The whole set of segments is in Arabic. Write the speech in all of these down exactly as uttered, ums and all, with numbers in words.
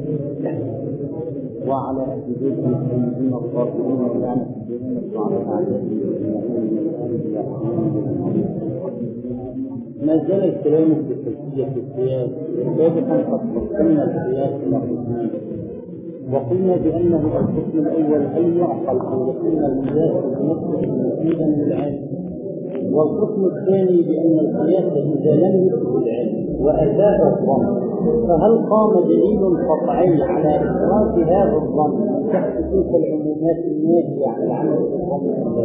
وعلى أهل بيته الطيبين الطاهرين اللعنة الدائمة وعلى أعدائهم ما زال الكلام في خلفية القياس. سابقا قد فصلنا القياس إلى قسمين، وقلنا بأنه القسم الأول أن يعقل أن يكون القياس بنفسه مفيدا للعلم، والقسم الثاني بأن القياس إذا لم يفد العلم وأتاه الظن فهل قام دليل قطعي على إخراج هذا الظن تحت تلك العمومات الناهية عن العمل بالظن؟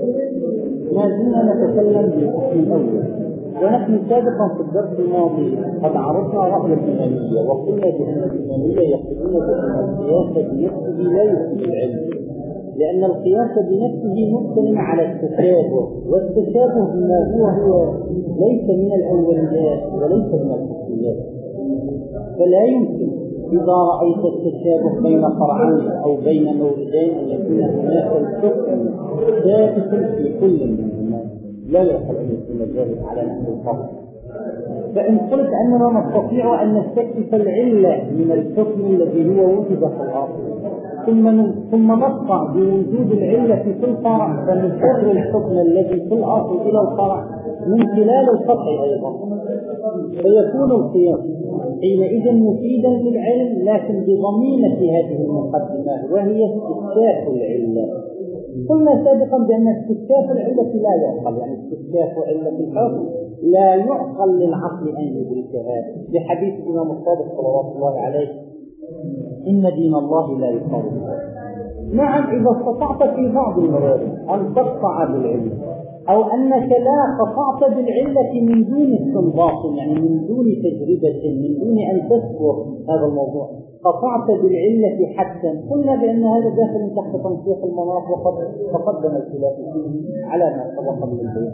ما زلنا نتكلم بالقسم الأول، ونحن سابقا في الدرس الماضي قد عرفنا رأي الإمامية، وقلنا بأن الإمامية يقولون بأن القياس بنفسه لا يفيد العلم، لأن القياس بنفسه مبتني على التشابه، والتشابه ما هو هو ليس من الأوليات وليس من الحسيات، فلا يمكن إذا رأيت التشابه بين فرعين أو بين موردين أن يكون هناك الحكم ثابت في كل منهما، لا يحل أن يكون ذلك على نحو الفرق. فإن قلت أننا نستطيع أن نستكشف العلة من الحكم الذي هو وجد في الأصل ثم ثم نقطع بوجود العلة في كل فرع، فنسر الحكم الذي في الأصل إلى الفرع من خلال القطع أيضا، فيكون القياس حينئذ مفيدا للعلم لكن بضمينة هذه المقدمة وهي استكشاف العلة. قلنا سابقا بأن استكشاف العلة لا يعقل، يعني استكشاف علة الحكم لا يعقل للعقل أن يدركها، لحديث الإمام الصادق صلى الله عليه إن دين الله لا يقارب. نعم، إذا استطعت في بعض الموارد أن تقطع بالعلة أو أنك لا قطعت بالعلة من دون استنباط، يعني من دون تجربة، من دون أن تذكر هذا الموضوع، قطعت بالعلة حتى، قلنا بأن هذا داخل تحت تنسيق المناط وقد تقدم الخلاف فيه على ما سبق من البيان.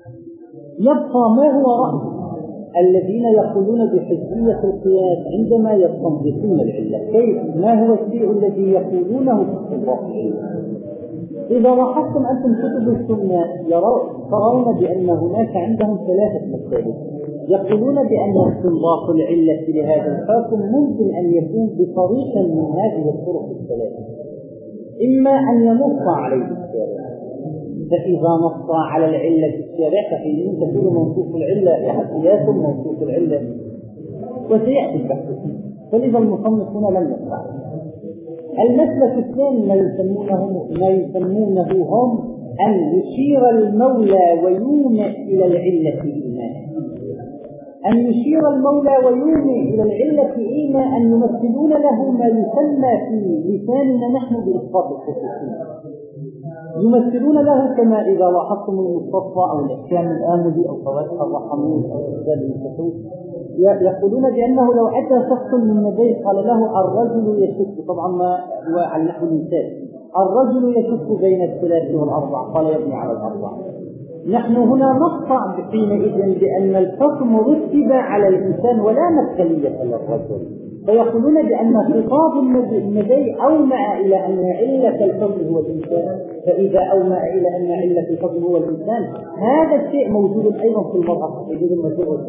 يبقى ما هو رأي الذين يقولون بحجية القياس عندما يستنبطون العلة؟ كيف؟ ما هو الشيء الذي يقولونه في استنباط العلة؟ إذا لاحظتم أنتم كتب السنة ترون بأن هناك عندهم ثلاثة مسائل، يقولون بأن استنباط العلة لهذا الحكم ممكن أن يكون بطريق من هذه الطرق الثلاثة، إما أن ينص عليه الشارع، فإذا نص على العلة في الشارع فحينئذ تكون منصوص العلة يعني قياس منصوص العلة، وسيأتي البحث فيه، فلذا المصنف هنا لم يقطع. المسلك الثاني ما يسمونه ما يسمونه هم أن يشير المولى ويومئ إلى العلة إيماء، أن يشير المولى ويومئ إلى العلة إيماء، أن يمثلون له ما يسمى في لساننا نحن بإسقاط الخصوصية، يمثلون له كما إذا لاحظتم المستصفى أو الإحكام الآمدي أو فواتح الرحمون أو الإسلام الفتوح، يقولون بأنه لو أتى شخص من مدير قال له الرجل يشك، طبعا ما هو على نحو المثال، الرجل يشك بين الثلاث والأربع، قال يبني على الأربع. نحن هنا نقطع حينئذ بأن الحكم رتب على الإنسان ولا مدخلية للرجل، فيقولون بأن خطاب النبي أومأ إلى أن علة الحكم هو الإنسان، فإذا أومأ إلى أن علة الحكم هو الإنسان هذا الشيء موجود أيضا في المرأة يجوز المجرد.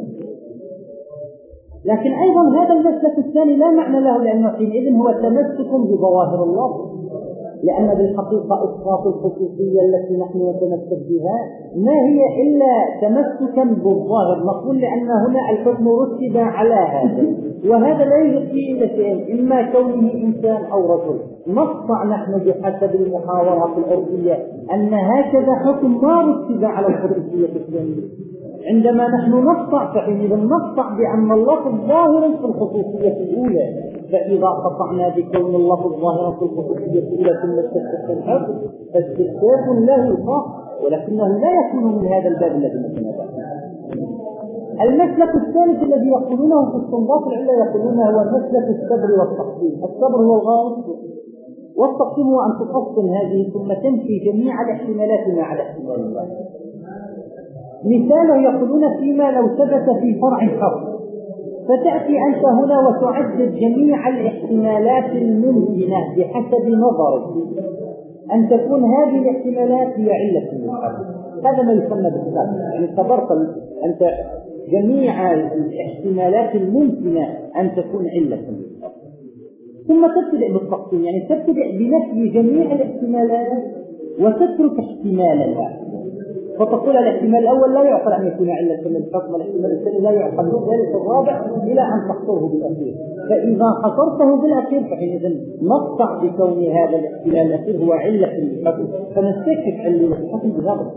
لكن أيضا هذا المسلك الثاني لا معنى له، لأنه حينئذ هو تمسك بظواهر الله، لأن بالحقيقة إسقاط الخصوصية التي نحن نتمسك بها ما هي إلا تمسكا بالظاهر، نقول لأن هنا الحكم رتب على هذا، وهذا لا يجري إلى شيء إما كونه إنسان أو رجل. نقطع نحن بحسب المحاورات العرفية أن هكذا حكم ما رتب على الخصوصية الثانية. عندما نحن نقطع فحينئذ نقطع بأن اللفظ ظاهر في الخصوصية الأولى، فإذا قطعنا بكون اللفظ ظاهرا في الخصوصية الأولى ثم استكشف الحكم فاستكشاف له خاص، ولكنه لا يكون من هذا الباب الذي نتنازع. المسلك الثالث الذي يقولونه في استنباط العلة يقولونه هو مسلك الصبر والتقسيم. الصبر هو الغاية والتقسيم هو أن تقسم هذه ثم تنفي جميع الاحتمالات ما على احتمال الله. مثاله يقولون فيما لو ثبت في فرع حكم فتأتي أنت هنا وتعدد جميع الاحتمالات الممكنة بحسب نظرك أن تكون هذه الاحتمالات هي علة الحكم، هذا ما يسمى بالصبر، يعني صبرت أنت جميع الاحتمالات الممكنة أن تكون علة الحكم. ثم تبتدئ بالتقسيم، يعني تبتدئ بنفي جميع الاحتمالات وتترك احتمالا واحدا، فتقول الاحتمال الأول لا يعقل أن يكون علة من الحكم، الاحتمال الثاني لا يعقل من الثالث الرابع إلى أن تحصره بالأخير. فإذا حصرته بالأخير فحينئذ نقطع بكون هذا الاحتمال الأخير هو علة للحكم، فنستكشف علة الحكم بهذا.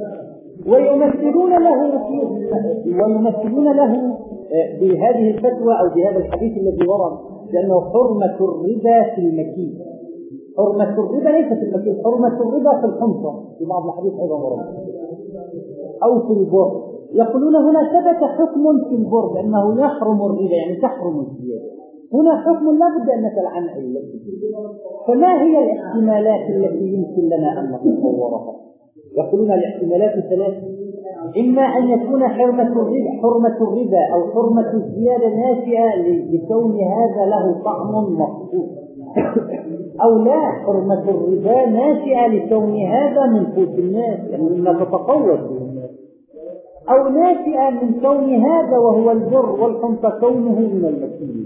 ويمثلون له ويمثلون له بهذه الفتوى أو بهذا الحديث الذي ورد لأنه حرمة الربا في المكين. حرمة الربا ليس في المكين، حرمة الربا في الحنطة في بعض الحديث أيضا ورد، أو في البر. يقولون هنا ثبت حكم في البر بأنه يحرم الربا، يعني تحرم الزيادة. هنا حكم لا بد أن نسأل عن علته. فما هي الاحتمالات التي يمكن لنا أن نتصورها؟ يقولون الاحتمالات ثلاث: إما أن يكون حرمة الربا حرمة الربا أو حرمة الزيادة ناشئة لكون هذا له طعم مخصوص، أو لا حرمة الربا ناشئة لكون هذا من قوت الناس يعني مما تتقوت به الناس، أو ناشئة من كون هذا وهو البر والحنطة كونه من المكين.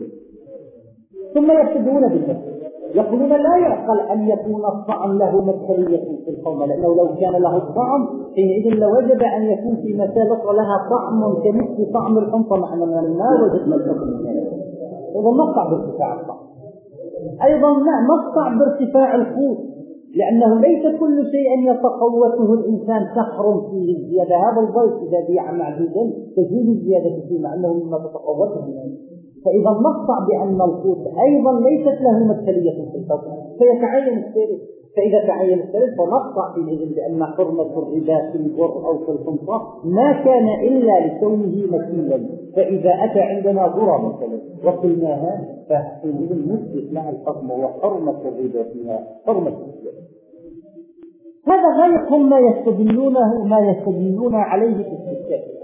ثم يبتدون بالنفس، يقولون لا يعقل أن يكون الطعم له مدخلية في الحومة، لأنه لو كان له الطعم حينئذ لوجب أن يكون في مسالة لها طعم كمثل طعم الحنطة، مع أننا ما وجدنا الحكم هذا. إذا نقطع بارتفاع الطعم. أيضا نقطع بارتفاع القوت، لأنه ليس كل شيء يتقوته الإنسان تحرم فيه الزيادة. هذا البيض إذا بيع معدودا تزول الزيادة فيه مع أنه مما تتقوته الناس. فإذا نقطع بأن القوت أيضا ليست له مدخلية في الحكم فيتعين الثالث. فإذا تعين الثالث فنقطع حينئذ بأن حرمة الربا في البر أو في الحنطة ما كان إلا لكونه مكيلا. فإذا أتى عندنا ذرة مثلا وقلناها فحينئذ نثبت مع الحكم وحرمة الربا فيها حرمة الربا. هذا غير ما يستدلونه ما يستدلون عليه في الستات.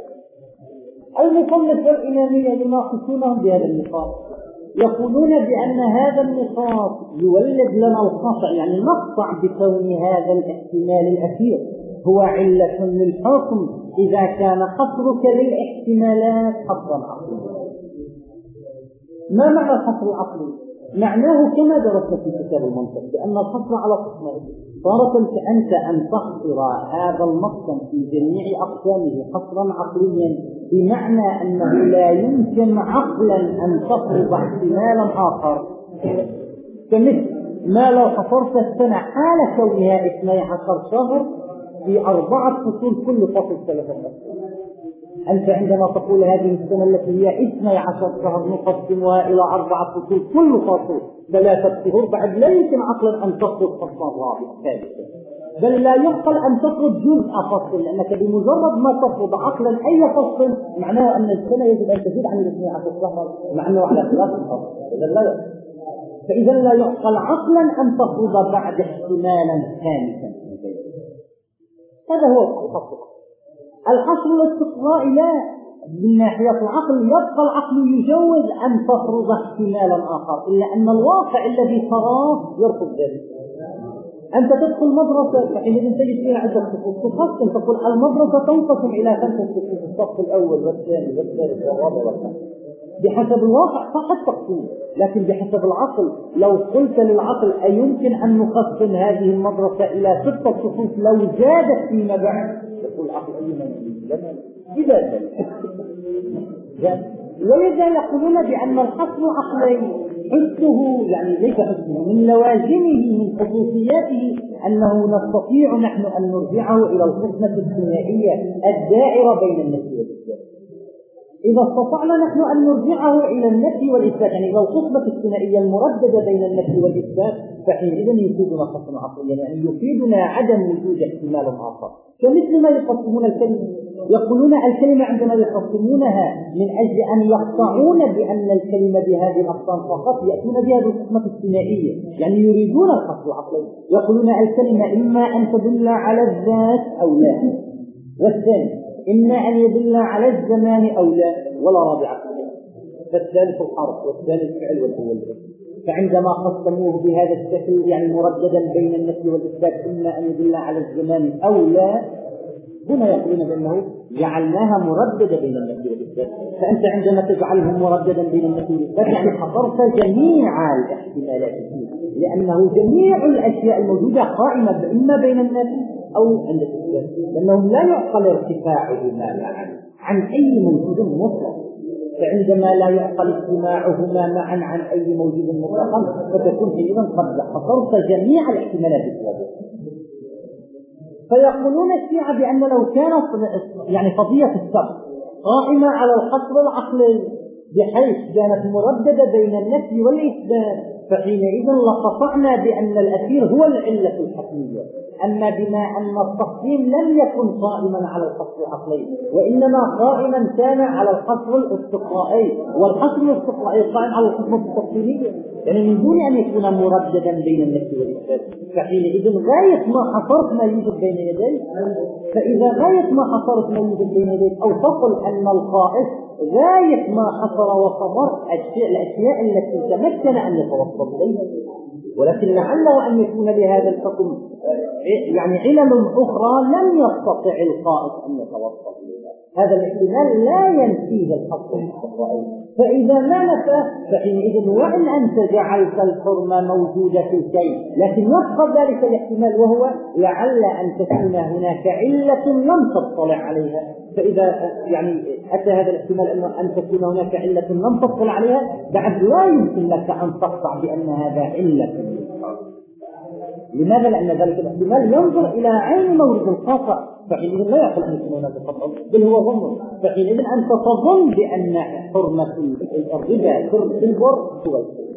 المصنف والإمامية يناقشونهم بهذا النقاط، يقولون بأن هذا النقاط يولد لنا القطع، يعني نقطع بكون هذا الاحتمال الأخير هو علة للحكم إذا كان حصرك للاحتمالات حصرا عقليا. ما معنى الحصر العقلي؟ معناه كما درسنا في كتاب المنطق بأن الحصر على قسمين. صارت أنت أن تحصر هذا النص في جميع أقسامه حصرا عقليا، بمعنى أنه لا يمكن عقلا أن تفرض احتمالا آخر، كمثل ما لو حصرت السنة حال كونها اثني عشر شهر في أربعة فصول كل فصل ثلاثة أشهر. أنت عندما تقول هذه السنة التي هي اثني عشر شهر نقسمها إلى أربعة فصول كل فصل ثلاثة شهور، بعد لا يمكن عقلا أن تفرض فصلا رابعا ثالثا، بل لا يعقل أن تفرض جزء فصل، لأنك بمجرد ما تفرض عقلا أي فصل معناه أن السنة يجب أن تزيد عن الاثني عشر شهر مع أنه على خلاف الفصل. إذا لا يعقل فإذا لا يعقل عقلا أن تفرض بعد احتمالا ثالثا. هذا هو الحصر. الحصر الاستقراء لا، من ناحية العقل يبقى العقل يجوز أن تفرض احتمالا آخر، إلا أن الواقع الذي تراه يرفض ذلك. أنت تدخل مدرسة فحينئذ تجد فيها عدة صفوف، تقسم تقول المدرسة تنقسم إلى خمسة صفوف، الصف الأول والثاني والثالث والرابع والخامس بحسب الواقع صح التقسيم، لكن بحسب العقل لو قلت للعقل أيمكن أن نقسم هذه المدرسة إلى ستة صفوف لو زادت فيما بعد، يقول العقل أيما لنا إذا ذلك. ولذا يقولون بأن الحصر عقلي حسه يعني ليس حسه من لوازمه من خصوصياته أنه نستطيع نحن أن نرجعه إلى القسمة الثنائية الدائرة بين النفي والإثبات. إذا استطعنا نحن أن نرجعه إلى النفي والإثبات يعني إلى القسمة الثنائية المرددة بين النفي والإثبات فحينئذ يفيدنا قسم عقليا، يعني يفيدنا عدم وجود احتمال آخر. كمثل ما يقسمون الكلمة، يقولون الكلمة عندما يقسمونها من أجل أن يقطعون بأن الكلمة بهذه الأقسام فقط يأتون بها بالقسمة الثنائية، يعني يريدون الحصر العقلي. يقولون الكلمة إما أن تدل على الذات أو لا، والثاني إما أن يدل على الزمان أو لا، ولا رابع فيها، فالثالث الحرف والثالث الفعل والأول. فعندما قسموه بهذا الشكل يعني مرددا بين النفي والإثبات إما أن يدل على الزمان أو لا، هنا يقولون بأنه جعلناها مرددة بين النفي والإثبات. فأنت عندما تجعله مرددا بين النفي والإثبات يعني حصرت جميع الاحتمالات فيه، لأنه جميع الأشياء الموجودة قائمة إما بين النفي أو عند الإثبات، لأنه لا يعقل ارتفاعهما معا عن أي موجود مطلق. فعندما لا يعقل اجتماعهما معا عن أي موجود مطلق فتكون حينئذ قد حصرت جميع الاحتمالات الثلاثة. فيقولون الشيعة بأن لو كانت يعني قضية السبب قائمة على القصر العقلي بحيث كانت مرددة بين النفي والإثبات فحينئذ لقطعنا بأن الأثير هو العلة الحكمية. أما بما أن التقسيم لم يكن قائما على القصر العقلي وإنما قائما كان على القصر الاستقرائي، والقصر الاستقرائي قائم على الحكم التفصيلي يعني من دون أن يكون مرددا بين النفي والإثبات. فحينئذ غاية ما حصرت ما يوجد بين يديك، فإذا غاية ما حصرت ما يوجد بين يديك أو تقل أن القائس غاية ما حصر وصبر الأشياء التي تمكن أن يتوصل إليها، ولكن لعله أن يكون لهذا الحكم يعني علل أخرى لم يستطع القائس أن يتوصل إليها. هذا الاحتمال لا ينفيه الحق الاستقرائي. فإذا ما نفى فحينئذ وإن أنت جعلت الحرمة موجودة في الكيل لكن يبقى ذلك الاحتمال وهو لعل أن تكون هناك علة لم تطلع عليها. فإذا يعني أتى هذا الاحتمال أن تكون هناك علة لم تطلع عليها بعد لا يمكن لك أن تقطع بأن هذا علة. لماذا؟ لأن ذلك الاحتمال ينظر إلى عين مورد القاطع فحينئذ لا يقول أن يكون هناك قطع بل هو ظن. فحينئذ أنت تظن بأن حرمة الربا في البر هو الشيء.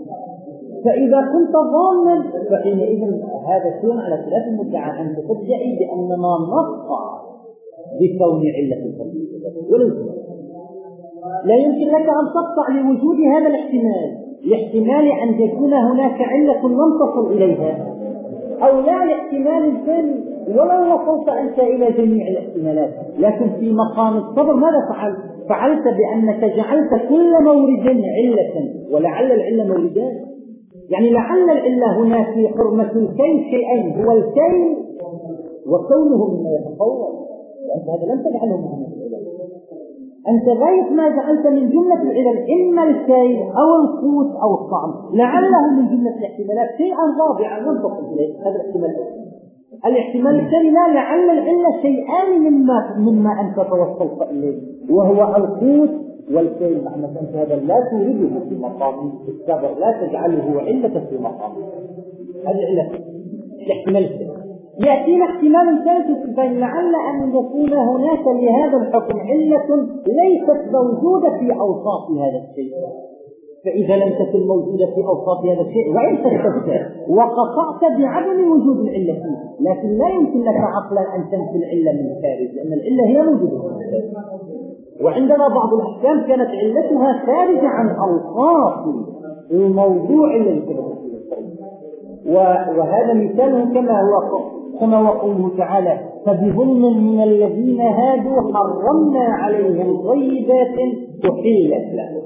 فإذا كنت ظانا فحينئذ هذا شيء على خلاف المدعى أن تدعي بأننا نقطع بكون علة الحرمة. لا يمكن لك أن تقطع لوجود هذا الاحتمال، لاحتمال أن تكون هناك علة لم تصل إليها، أو لا لاحتمال ثاني ولو وصلت أنت إلى جميع الاحتمالات. لكن في مقام الصبر ماذا فعلت؟ فعلت بأنك جعلت كل مورد علة، ولعل العلة موردان. يعني لعل العلة هنا في حرمة الكيل شيئين، هو الكيل وكونه مما يتطور، وأنت هذا لم تجعله مهمة العلة. أنت غاية ما جعلت من جملة العلل إما الكيل أو القوت أو الطعم، لعله من جملة الاحتمالات شيئا رابعا لم تصل إليه. هذا الاحتمال الاحتمال الثاني لا، لعل العلة شيئان مما مما أنت توصلت إليه وهو القوت والكيل. معنى أنت هذا لا تريده في مقام السبب، لا تجعله علة في مقام هذه علة. الاحتمال الثاني يأتينا احتمال ثالث بين لعل أن يكون هناك لهذا الحكم علة ليست موجودة في أوصاف هذا الشيء. فإذا لم تكن موجودة في أوصاف هذا الشيء وإن تستفسر وقطعت بعدم وجود العلة فيه، لكن لا يمكن لك عقلا أن تنفي العلة من الخارج لأن العلة هي موجودة في الخارج. وعندنا بعض الأحكام كانت علتها خارجة عن أوصاف الموضوع الذي ثبت فيه الخارج. وهذا مثال كما هو كما وقوله تعالى فبظلم من الذين هادوا حرمنا عليهم طيبات أحلت لهم.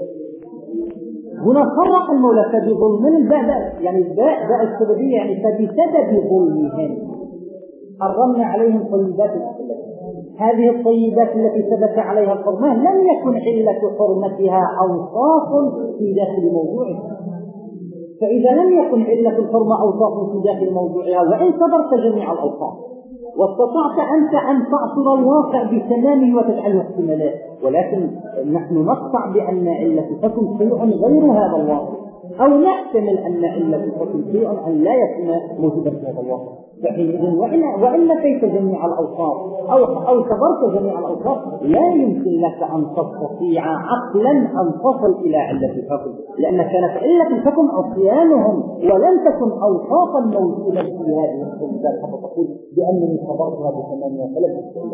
هنا فرق المولى فبظلم الباء يعني الباء باء السببية يعني فبسبب ظلمهم حرمنا عليهم طيبات أحلت. هذه الطيبات التي ثبت عليها الحرمان لم يكن علة حرمتها أوصاف في داخل موضوعها. فإذا لم يكن علة الحرمة أوصاف في داخل موضوعها وإن صبرت جميع الأوصاف واستطعت أنت أن تعصر الواقع بتمامه وتجعله احتمالات، ولكن نحن نقطع بأن علة تكون شيء غير هذا الواقع، أو نحتمل أن علة تكون شيء أن لا يكون موجودا في هذا الواقع. فحينئذ وإن, وإن نفيت جميع الأوصاف أو, أو صبرت جميع الأوصاف لا يمكن لك أن تستطيع عقلا أن تصل إلى علة الحكم، لأن كانت علة الحكم عصيانهم ولن تكن أوصافا موجودة في هذه الصفات حتى تقول بأنني صبرتها بثمانية ثلاثة.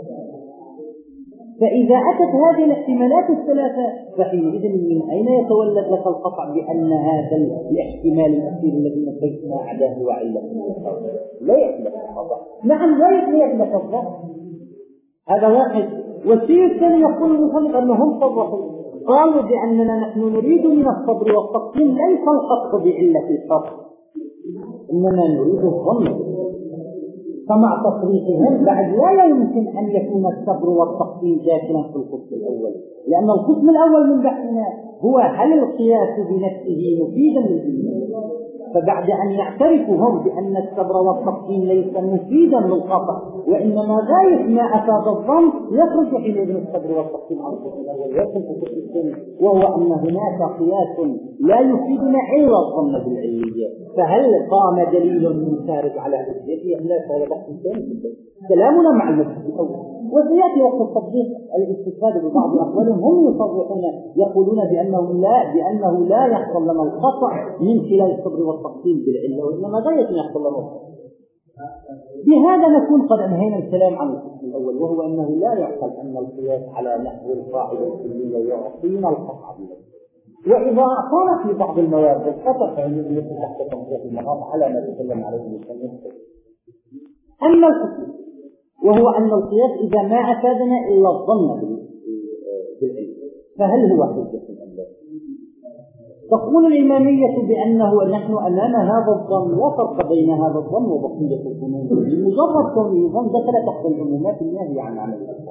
فإذا أتت هذه الاحتمالات الثلاثة فحينئذ من أين يتولد لك القطع بأن هذا الاحتمال الأخير الذي نفيت ما عداه وعلة لا يأتي لك القطع؟ نعم لا يأتي لك القطع. هذا واحد. والشيء الثاني يقول المصنف أنهم صرفوا قالوا بأننا نحن نريد من الصبر والتقسيم ليس الحق بعلة الحق إنما نريد الظن. فمع تصريحهم بعد لا يمكن أن يكون الصبر والتقسيم داخلا في القسم الأول، لأن القسم الأول من بحثنا هو هل القياس بنفسه مفيدا للإيمان، فبعد أن يعترفوا هم بأن الصبر والتقسيم ليس مفيدا للقطع وإنما غاية ما أفاد الظن، يخرج حينئذ الصبر والتقسيم عن القسم الأول ويدخل في القسم الثاني، وهو أن هناك قياس لا يفيدنا إلا الظن بالعلية. فهل قام دليل من خارج على حجته أم لا؟ فهو بحث ثاني. كلامنا مع المبحث الأول، وسيأتي وقت التطبيق الاستفادة ببعض أقوالهم هم يصرحون يقولون بأنه لا بأنه لا يحصل لنا القطع من خلال الصبر والتقسيم بالعلة، وإنما غاية يحصل لنا القطع. بهذا نكون قد أنهينا الكلام عن القسم الأول، وهو أنه لا يعقل أن القياس على نحو القاعدة الكلية يعطينا القطع بالله، وإذا أعطانا في بعض الموارد القطع فإنه يكون تحت تنظير المقام على ما تكلم عليه المسلمين. أما القسم وهو أن القياس إذا ما أفادنا إلا الظن بالعلم، فهل هو حجة أم لا؟ تقول الإمامية بأنه نحن أمام هذا الظن لا فرق بين هذا الظن وبقية الظنون، بمجرد كونه ظن دخل تحت العمومات الناهية عن عمل الظن.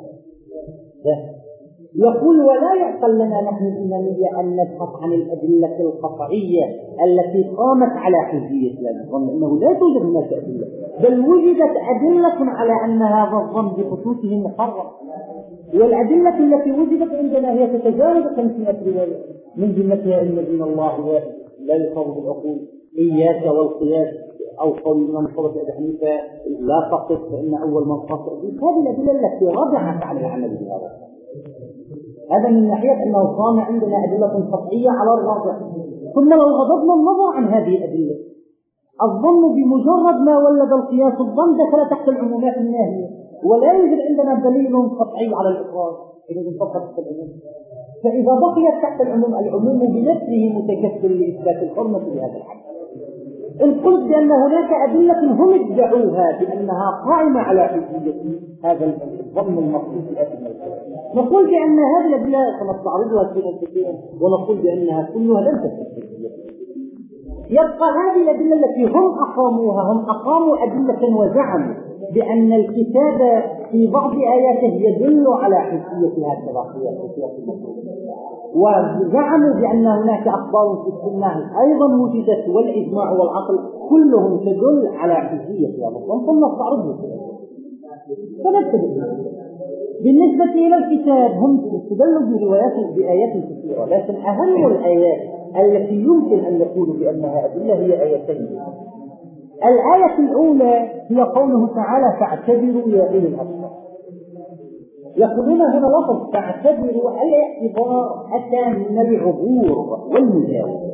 يقول ولا يعقل لنا نحن الإمامية أن نبحث عن الأدلة القطعية التي قامت على حجية هذا الظن، إنه لا توجد هناك أدلة، بل وجدت أدلة على أن هذا الظن بخصوصه محرم، والأدلة التي وجدت عندنا هي تتجاوز خمسمائة رواية، من جملتها إن دين الله لا يصاب بالعقول، إياك والقياس، أو قول من صلى أبي حنيفة لا تقف فإن أول من قصر. هذه الأدلة التي رجعت عن العمل بهذا. هذا من ناحية أنه قام عندنا أدلة قطعية على الراجح. ثم لو غضبنا النظر عن هذه الأدلة، الظن بمجرد ما ولد القياس الظن دخل تحت العمومات الناهية، ولا يوجد عندنا دليل قطعي على الإقرار إذا انفصل تحت العموم، فإذا بقيت تحت العموم العموم بنفسه متكفل لإثبات الحرمة بهذا الحد. إن قلت بأن هناك أدلة هم ادعوها بأنها قائمة على حجية هذا الظن المقصود في هذه المسألة، نقول بأن هذه الأدلة سنستعرضها في الكثير ونقول بأنها كلها لم تكن. يبقى هذه الأدلة التي هم أقاموها، هم أقاموا أدلة وزعموا بأن الكتاب في بعض آياته يدل على حجية هذا الظن، وزعموا بأن هناك أخبار في السنة أيضا وجدت والإجماع والعقل كلهم تدل على حجية هذا الظن، ثم نستعرضه. فنبتدئ بالنسبة إلى الكتاب هم استدلوا بروايات بآيات كثيرة، لكن أهم الآيات التي يمكن أن يقولوا بأنها أدلة هي آيتين. الآية الأولى هي قوله تعالى فاعتبروا يا أولي الأبصار. يقولون هنا لفظ فاعتبروا الاعتبار أتى من العبور والمجاوزة.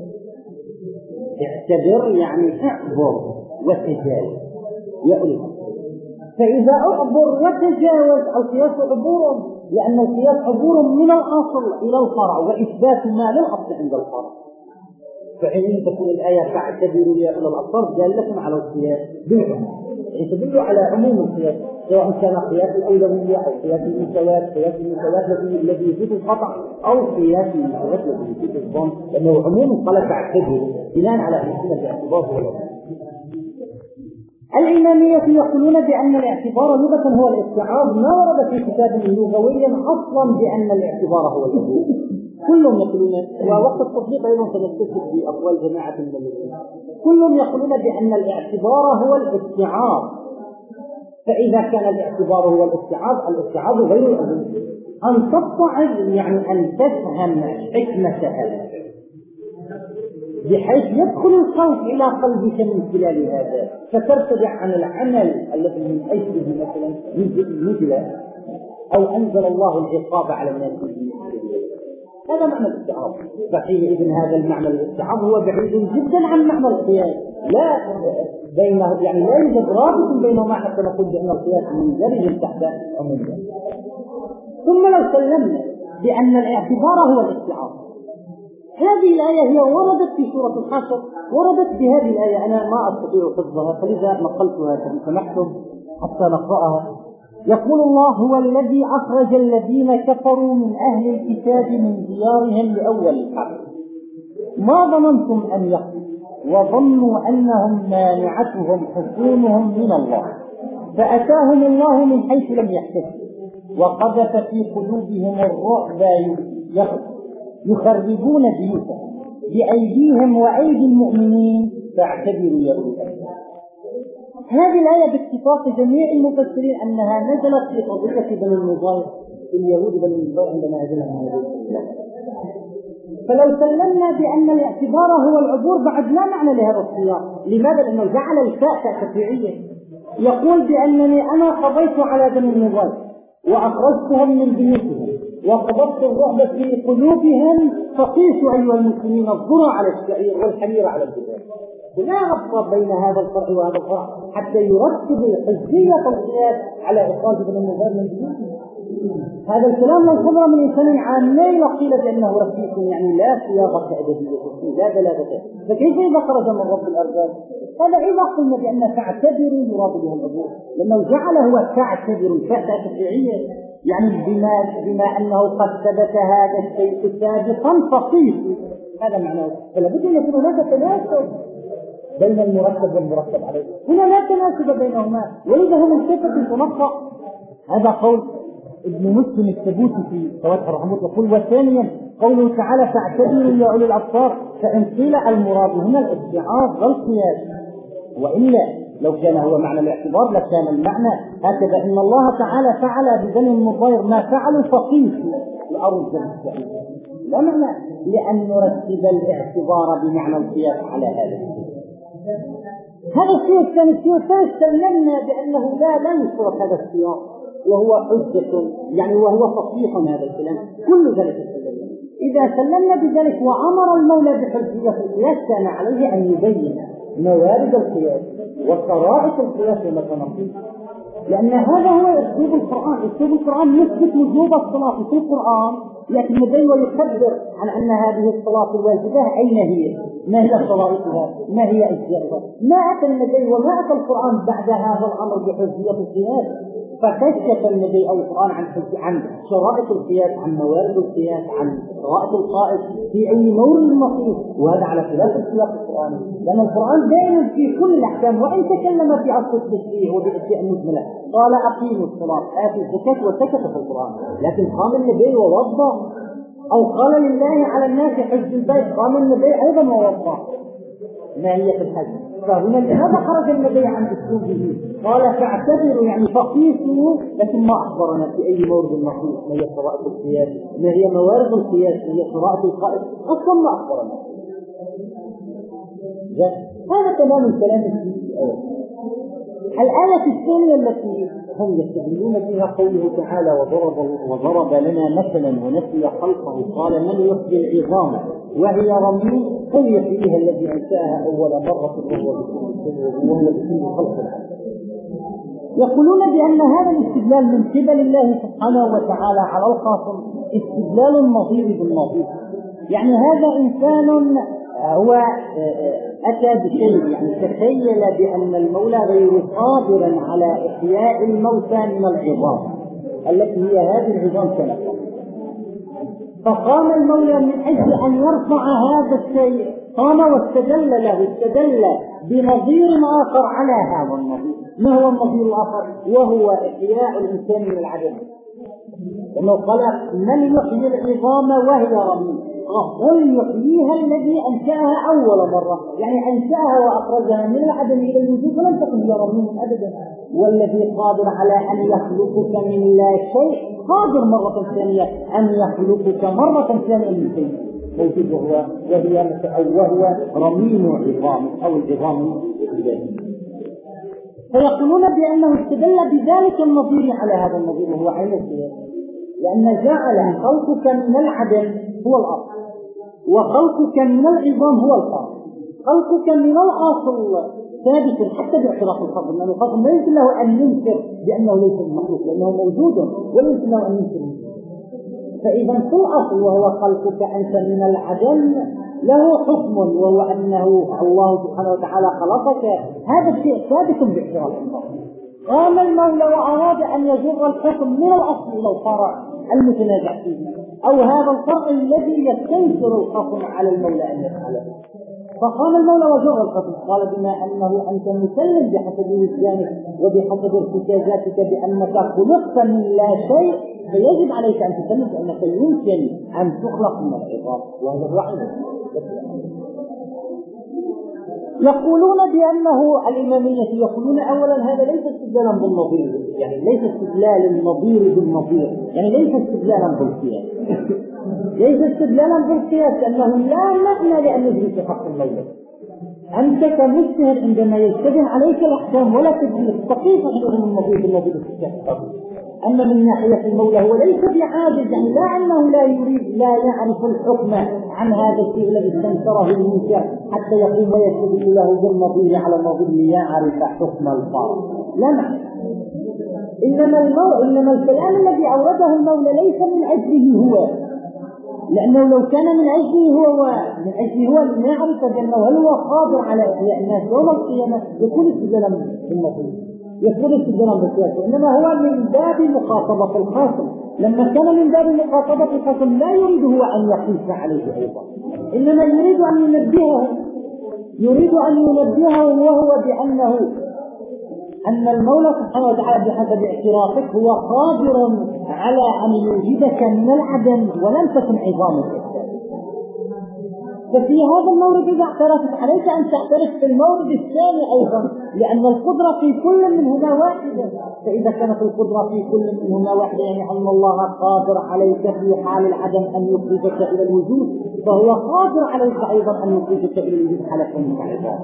اعتبر يعني اعبر وتجاوز يا أولي الأبصار، فإذا أعبر وتجاوز القياس عبور، لأن القياس عبور من الأصل إلى الفرع وإثبات ما للأصل عند الفرع. فحين تكون الآية فاعتبروا يا أولي الأبصار دالة على القياس بالعموم، يعني تدل على عموم القياس، سواء كان قياس الأولوية أو قياس المساواة، قياس المساواة الذي يفيد القطع أو قياس المساواة الذي يفيد الظن، لأنه عموم قال فاعتبروا بناء على أن الاعتبار هو العموم. الإمامية يقولون بأن الاعتبار لغة هو الاستيعاب، ما ورد في كتاب لغويا أصلا بأن الاعتبار هو العبور. كلهم يقولون، ووقت التطبيق أيضا سنستفيد بأقوال جماعة من المسلمين، كلهم يقولون بأن الاعتبار هو الاستيعاب. فإذا كان الاعتبار هو الاستيعاب، الاستيعاب غير العبور. أن تتعظ يعني أن تفهم حكمة هذا بحيث يدخل الخوف إلى قلبك من خلال هذا، فترتدع عن العمل الذي من أجله مثلا نزل أو أنزل الله العقاب على الناس. هذا معنى الاستيعاب. فحينئذ هذا المعنى الاستيعاب هو بعيد جدا عن معنى القياس، لا بينه يعني لا يوجد رابط بينهما حتى نقول بأن القياس منزل تحت عمومه. ثم لو سلمنا بأن الاعتبار هو الاستيعاب، هذه الآية هي وردت في سورة الحشر، وردت بهذه الآية، أنا ما أستطيع حفظها فلذا نقلتها فإن سمحتم حتى نقرأها. يقول الله هو الذي أخرج الذين كفروا من أهل الكتاب من ديارهم لأول الحرب ما ظننتم أن يخرجوا وظنوا أنهم مانعتهم حصونهم من الله فأتاهم الله من حيث لم يحتسبوا وقذف في قلوبهم الرعب يخربون بيوتهم بأيديهم وأيدي المؤمنين فاعتبروا يا أولي الألباب. هذه الآية باتفاق جميع المفسرين أنها نزلت في قضية بني النضير، اليهود بني النضير عندما هزمهم النبي. فلو سلمنا بأن الاعتبار هو العبور بعد لا معنى لهذا السياق. لماذا؟ لأنه جعل الفاء تشريعية، يقول بأنني أنا قضيت على بني النضير وأخرجتهم من بيوتهم وقبضت الرعب في قلوبهم فقيسوا أيها المسلمين الذرة على الشعير والحمير على الجبال. لا ربط بين هذا الفرع وهذا الفرع حتى يرتب حجية القياس على إخراج بني النضير من بيوتهم. هذا الكلام لو صدر من إنسان عامي لقيل بأنه رفيق، يعني لا صياغة أدبية لا دلالة. فكيف إذا خرج من رب الأرباب؟ هذا إذا قلنا بأن تعتبروا يراد به العبور، لأنه جعل هو تعتبروا فائدة تشريعية، يعني بما, بما أنه قد ثبت هذا الشيء سابقا فقيس. هذا معناه. فلا بد أن يكون هناك تناسب بين المرتب والمرتب عليه. هنا لا تناسب بينهما، ولذا هم الفكرة تنقى. هذا قول ابن مسلم السبوسي في فواتح الرحمة يقول: وثانيا قوله تعالى فاعتبروا يا أولي الأبصار، فإن قيل المراد هنا الاستعاض والقياس، وإلا لو كان هو معنى الاعتبار لكان المعنى هكذا: إن الله تعالى فعل ببني النضير ما فعلوا فقيسوا الأرض بالسعيد. لا معنى لأن نرتب الاعتبار بمعنى القياس على هذا الشيء. هذا الشيء الثاني. الشيء الثاني سلمنا بأنه لا لم يصرف هذا السياق وهو حجة، يعني وهو تصحيح هذا الكلام. كل ذلك سلمنا. إذا سلمنا بذلك وأمر المولى بحجية القياس كان عليه أن يبين موارد القياس وشرائط القياس ومتناقضه، لأن هذا هو أسلوب القرآن. أسلوب القرآن يثبت وجوب الصلاة في القرآن، يأتي النبي ويخبر عن أن هذه الصلاة الواجبة أين هي، ما هي شرائطها، ما هي أجزائها. ما أتى النبي وما أتى القرآن بعد هذا الأمر بحجية القياس، فكشف النبي أو القرآن عن عن شرائط القياس، عن موارد القياس، عن شرائط القائس في أي مورد المقيس. وهذا على خلاف السياق القرآني، لأن القرآن دائما في كل الأحكام وإن تكلم في عصر التشريع وبالأشياء المجملة قال أقيموا الصلاة آتوا الزكاة وسكت في القرآن، لكن قام النبي ووضح، أو قال لله على الناس حج البيت قام النبي أيضا ووضح ماهية الحج. فهنا لهذا خرج النبي عن أسلوبه، قال فاعتبروا يعني فقيسوا، لكن ما أخبرنا في أي مورد المقيس، ما هي شرائط القياس، ما هي موارد القياس، ما هي شرائط القائس، أصلا ما أخبرنا. هذا تمام الكلام في الآية. الآية الثانية التي هم يستدلون بها قوله تعالى وضرب, وضرب لنا مثلا ونسي خلقه قال من يحيي العظام وهي رميم قل يحييها الذي أنشأها أول مرة وهو بكل خلق. يقولون بأن هذا الاستدلال من قبل الله سبحانه وتعالى على الخاصم استدلال نظير بالنظير، يعني هذا إنسان هو أتى بشيء، يعني تخيل بأن المولى غير قادر على إحياء الموتى من العظام التي هي هذه العظام كانت، فقام المولى من أجل أن يرفع هذا الشيء قام واستدل له استدل بنظير آخر على هذا النظير. ما هو النظير الآخر؟ وهو إحياء الإنسان من العدم، لأنه قال من يحيي العظام وهي رميم قل يحييها الذي أنشأها أول مرة، يعني أنشأها وأخرجها من العدم إلى الوجود ولم تكن هي رميم أبدا. والذي قادر على أن يخلقك من لا شيء قادر مرة ثانية أن يخلقك مرة ثانية من شيء موجود وهو وهي وهو رميم عظام أو العظام الإلهي. فيقولون بأنه استدل بذلك النظير على هذا النظير وهو عين القياس، لأن جعل خلقك من العدم هو الأصل وخلقك من العظام هو الفرق. خلقك من الأصل ثابت حتى باعتراف الخصم، لأن الخصم لا يمكن له أن ينكر بأنه ليس بمخلوق لأنه موجود ولا يمكن له أن ينكر. فإذا في الأصل وهو خلقك أنت من العدم له حكم وهو أنه الله سبحانه وتعالى خلقك، هذا الشيء ثابت باعتراف الخصم. قام المولى وأراد أن يجر الحكم من الأصل إلى الفرع المتنازع فيه، أو هذا الفرع الذي يستنكر الخصم على المولى أن يفعله. فقام المولى وجر الحكم قال بما أنه أنت مسلم بحسب وجدانك وبحسب ارتكازاتك بأنك خلقت من لا شيء، فيجب عليك أن تسلم بأنك يمكن أن تخلق من العظام، وهذا الوعد. يقولون بأنه الإمامية يقولون أولا هذا ليس استدلالا بالنظير، يعني ليس استدلال النظير بالنظير، يعني ليس استدلالا بالقياس، ليس استدلالا بالقياس لأنه لا معنى لأن يجري في حق المولى. أنت كمجتهد عندما يشتبه عليك الأحكام ولا تستطيع حينئذ النظير بالنظير الشرعي. أما من ناحية المولى هو ليس بعاجز، يعني لا أنه لا يريد لا يعرف الحكم عن هذا الشيء الذي استنكره المنكر حتى يقوم ويستدل له بالنظير على النظير ليعرف حكم الفرض، لا معنى. إنما المولى إنما الكلام الذي أورده المولى ليس من أجله هو، لأنه لو كان من أجله هو من أجله هو لنعرف بأنه هل هو قادر على إحياء الناس يوم القيامة يكون استدلالا بالنظير، يكون استدلالا بالقياس، إنما هو من باب مخاطبة الخاصم. لما كان من باب مخاطبة الخاصم لا يريد هو أن يقيس عليه أيضا، إنما يريد أن ينبهه يريد أن ينبهه وهو بأنه أن المولى سبحانه وتعالى بحسب اعترافك هو قادر على أن يوجدك من العدم ولم تكن عظامك. ففي هذا المورد إذا اعترفت عليك أن تعترف في المورد الثاني أيضا، لأن القدرة في كل منهما واحدة. فإذا كانت القدرة في كل منهما واحدة يعني أن الله قادر عليك في حال العدم أن يخرجك إلى الوجود، فهو قادر عليك أيضا أن يخرجك إلى الوجود على كونك عظام.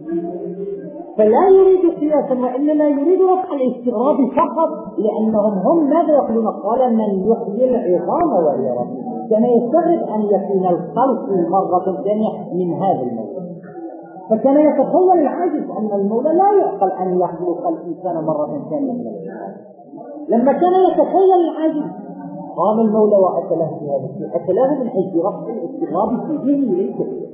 فلا يريد قياسا وإنما يريد رفع الاستغراب فقط، لأنهم هم ماذا يقولون؟ قال من يحيي العظام وهي رميم، كان يستغرب أن يكون الخلق مرة ثانية من هذا المولى. فكان يتخيل العاجز أن المولى لا يعقل أن يخلق الإنسان مرة ثانية من العظام. لما كان يتخيل العاجز قام المولى وأتله في هذا الشيء، أتله من أجل رفع الاستغراب في ذهنه ليس فيه.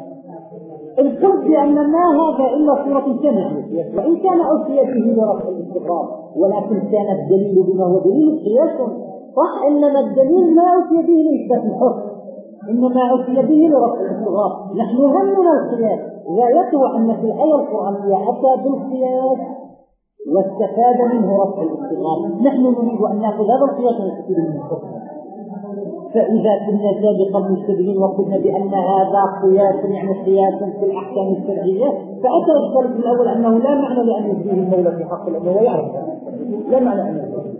إن قلت بأن ما هذا إلا صورة كاملة، وإن كان أوصي به لرفع الاستغراب ولكن كان الدليل بما هو دليل قياس صح، إنما الدليل ما أوصي به لإثبات الحكم، إنما أوصي به لرفع الاستغراب. نحن همنا القياس، غايته أن في الآية القرآنية أتى بالقياس واستفاد منه رفع الاستغراب. نحن نريد أن نأخذ هذا القياس ونستفيد منه الحكم. فإذا كنا سابقا مستدلين وقلنا بأن هذا قياس يعني قياس في الأحكام الشرعية، فأتى الشرط الأول أنه لا معنى لأن يجريه المولى في حق الأمة ويعرف لا معنى أن يجريه.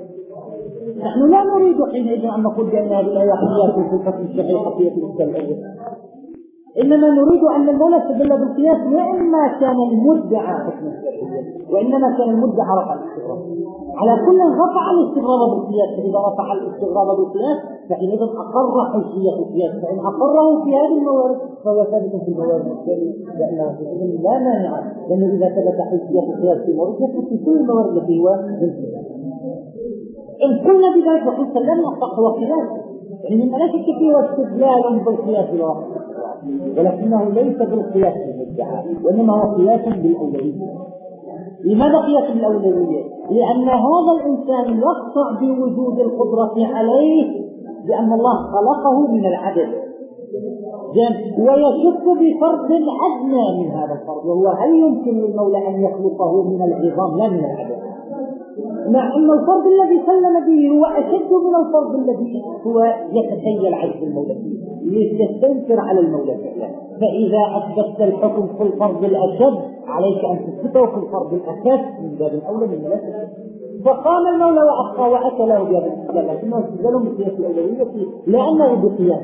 نحن لا نريد حينئذ أن نقول بأن هذه الآية قياس في الحكم الشرعي قضية الإسلام، إنما نريد أن المولى استدل بالقياس وإما كان المدعى حكم الشرعية وإنما كان المدعى رفع الاستغراب. على كل رفع الاستغراب بالقياس، فإذا رفع الاستغراب بالقياس فحينئذ أقر حجية القياس، فإن أقره في هذه الموارد فهو ثابت في الموارد الثانية، لأنه لا مانع، لأنه إذا ثبت حجية القياس في موارد يثبت في كل الموارد التي هو بالقياس. إن قلنا بذلك فقل سلمنا فهو قياس، يعني من لا شك فيه استدلال بالقياس لرفع الاستغراب، ولكنه ليس بالقياس بالمدعى وإنما هو قياس بالأولوية. لماذا قياس بالأولوية؟ لأن هذا الإنسان يقطع بوجود القدرة عليه بأن الله خلقه من العدد، ويشك بفرد أدنى من هذا الفرد، وهو هل يمكن للمولى أن يخلقه من العظام لا من العدد، مع أن الفرد الذي سلم به هو أشد من الفرد الذي هو يتخيل عجز المولى فيه ليستنكر على المولى فيه. فإذا أثبتت الحكم في الفرد الأشد عليك أن تثبته في الفرد الأخف من باب الأولى من ثلاثة. فقام المولى وأبقى وأتى له بهذا الاستدلال، لكنه استدلال بقياس الأولوية لأنه بقياس.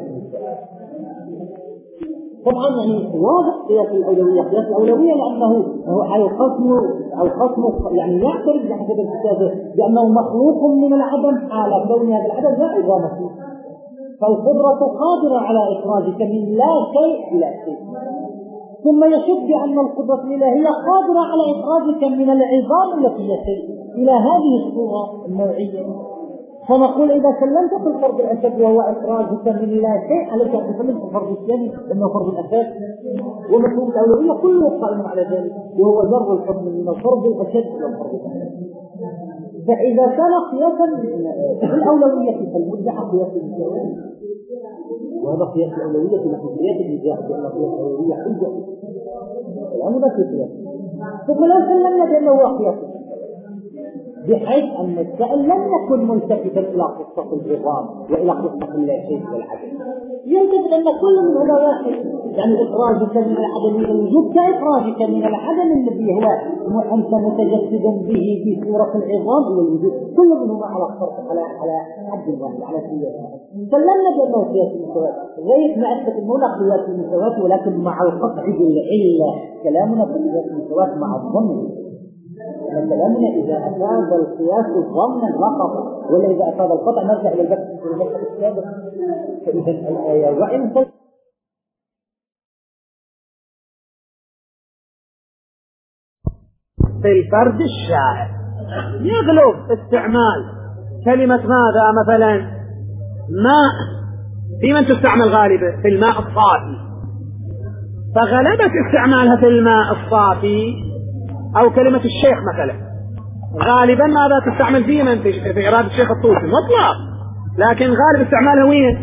طبعا يعني واضح قياس الأولوية، قياس الأولوية لأنه هو القسم أو قسم يعني يعترف بحسب الكتابة بأنه مخلوق من العدم حال كون هذا العدم لا عظام فيه، فالقدرة قادرة على إخراجك من لا شيء إلى شيء، ثم يشك بأن القدرة الإلهية قادرة على إخراجك من العظام التي هي شيء إلى هذه الصورة النوعية. فنقول إذا سلمت في الفرض الأسد وهو إخراجك من لا شيء عليك أن تسلم في الفرض الثاني لأنه فرض الأسد، ومفهوم الأولوية كله قائم على ذلك، وهو جر الحكم من الفرض الأسد إلى الفرض الأسد. فإذا كان قياسا بالأولوية فالمدعى قياس بالأولوية، وهذا قياس الأولوية في قياس الإجابة، لأن قياس الأولوية حجة الآن بس قياس. ثم لو سلمنا بأنه هو قياس بحيث أن السائل لم يكن ملتفتا إلى قصة العظام وإلى قصة اللاشيء والعدم، يلتفت أن كل من هذا واحد، يعني إخراجك من العدم من الوجود كإخراجك من العدم الذي هو أنت متجسد به في صورة العظام والوجود، كل منهما على فرق على على حد واحد على قياس. سلمنا بأنه قياس المساواة غير ما أثبت أنه لا قياس المساواة، ولكن مع القطع بالعلة. كلامنا في قياس المساواة مع الظن، كلامنا إذا أفاد القياس ظنا فقط، ولا إذا أفاد القطع نرجع إلى البحث في المسألة السابقة. فإذا الآية وإن في الفرد الشائع يغلب استعمال كلمة ماذا مثلا ماء في من تستعمل غالبا في الماء الصافي، فغلبت استعمالها في الماء الصافي. أو كلمة الشيخ مثلا غالبا ماذا تستعمل في من في إرادة الشيخ الطوسي مطلق، لكن غالب استعمالها وين؟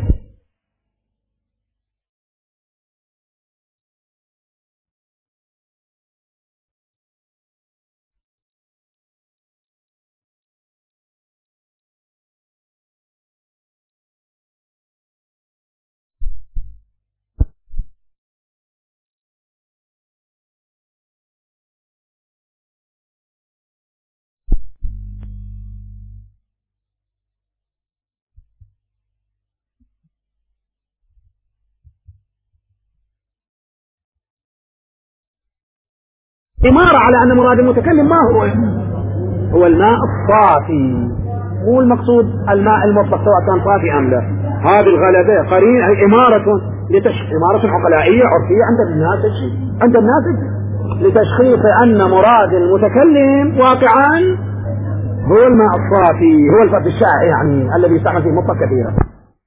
إمارة على أن مراد المتكلم ما هو هو الماء الصافي، مو المقصود الماء المطلق سواء كان صافي أم لا. هذه الغلبة قرينة أي إمارة لتش... إمارة عقلائية عرفية عند الناس عند الناس لتشخيص أن مراد المتكلم واقعا هو الماء الصافي، هو الفرد الشائع يعني الذي يستعمل فيه مطلق كثيرا.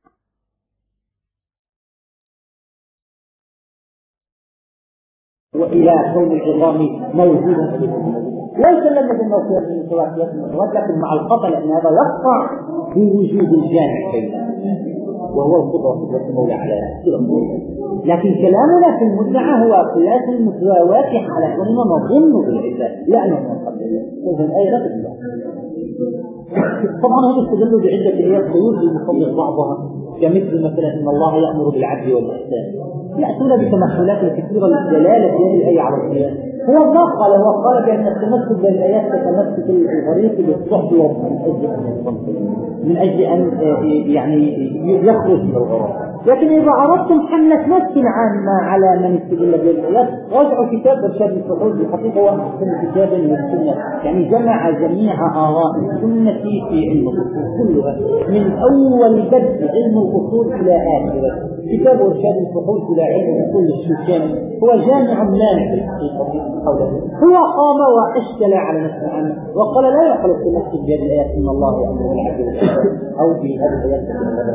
وإلى كون العظام موجودا ليس لنا بالموضوع من التواكيات لكن مع القطع، لأن هذا يقطع في وجود الجامع بيننا وهو القدرة في المولى على كل. لكن كلامنا في المدعى هو قياس المساواة على أننا نظن بالعباد لا أننا نقبل. إذن أي رد الله طبعا هذا استدل بعدة آيات بيوت المصدق بعضها، كمثل مثلا إن الله يأمر بالعدل والإحسان، يأتون بتمثلات كثيرة للدلالة في هذه الآية على القياس. هو الله قال هو قال بأن التمثل بالآيات كتمثل الغريق للصحب من أجل أن يعني يخرج من الغرام. لكن إذا أردتم حملة نفس عامة على من استدل بالآيات راجعوا كتاب إرشاد الفحول، بحقيقة هو أحسن كتاب للسنة، يعني جمع جميع آراء السنة في علم الأصول كلها من أول بدء علم الأصول إلى آخره. كتاب إرشاد الفحول إلى علم الأصول الشيخاني هو جامع مانع في الحقيقة حوله. هو قام وأشكل على نفسه عنه وقال لا يقل التمثل بهذه الآيات إن الله يأمر بالعدل أو بهذه الآيات.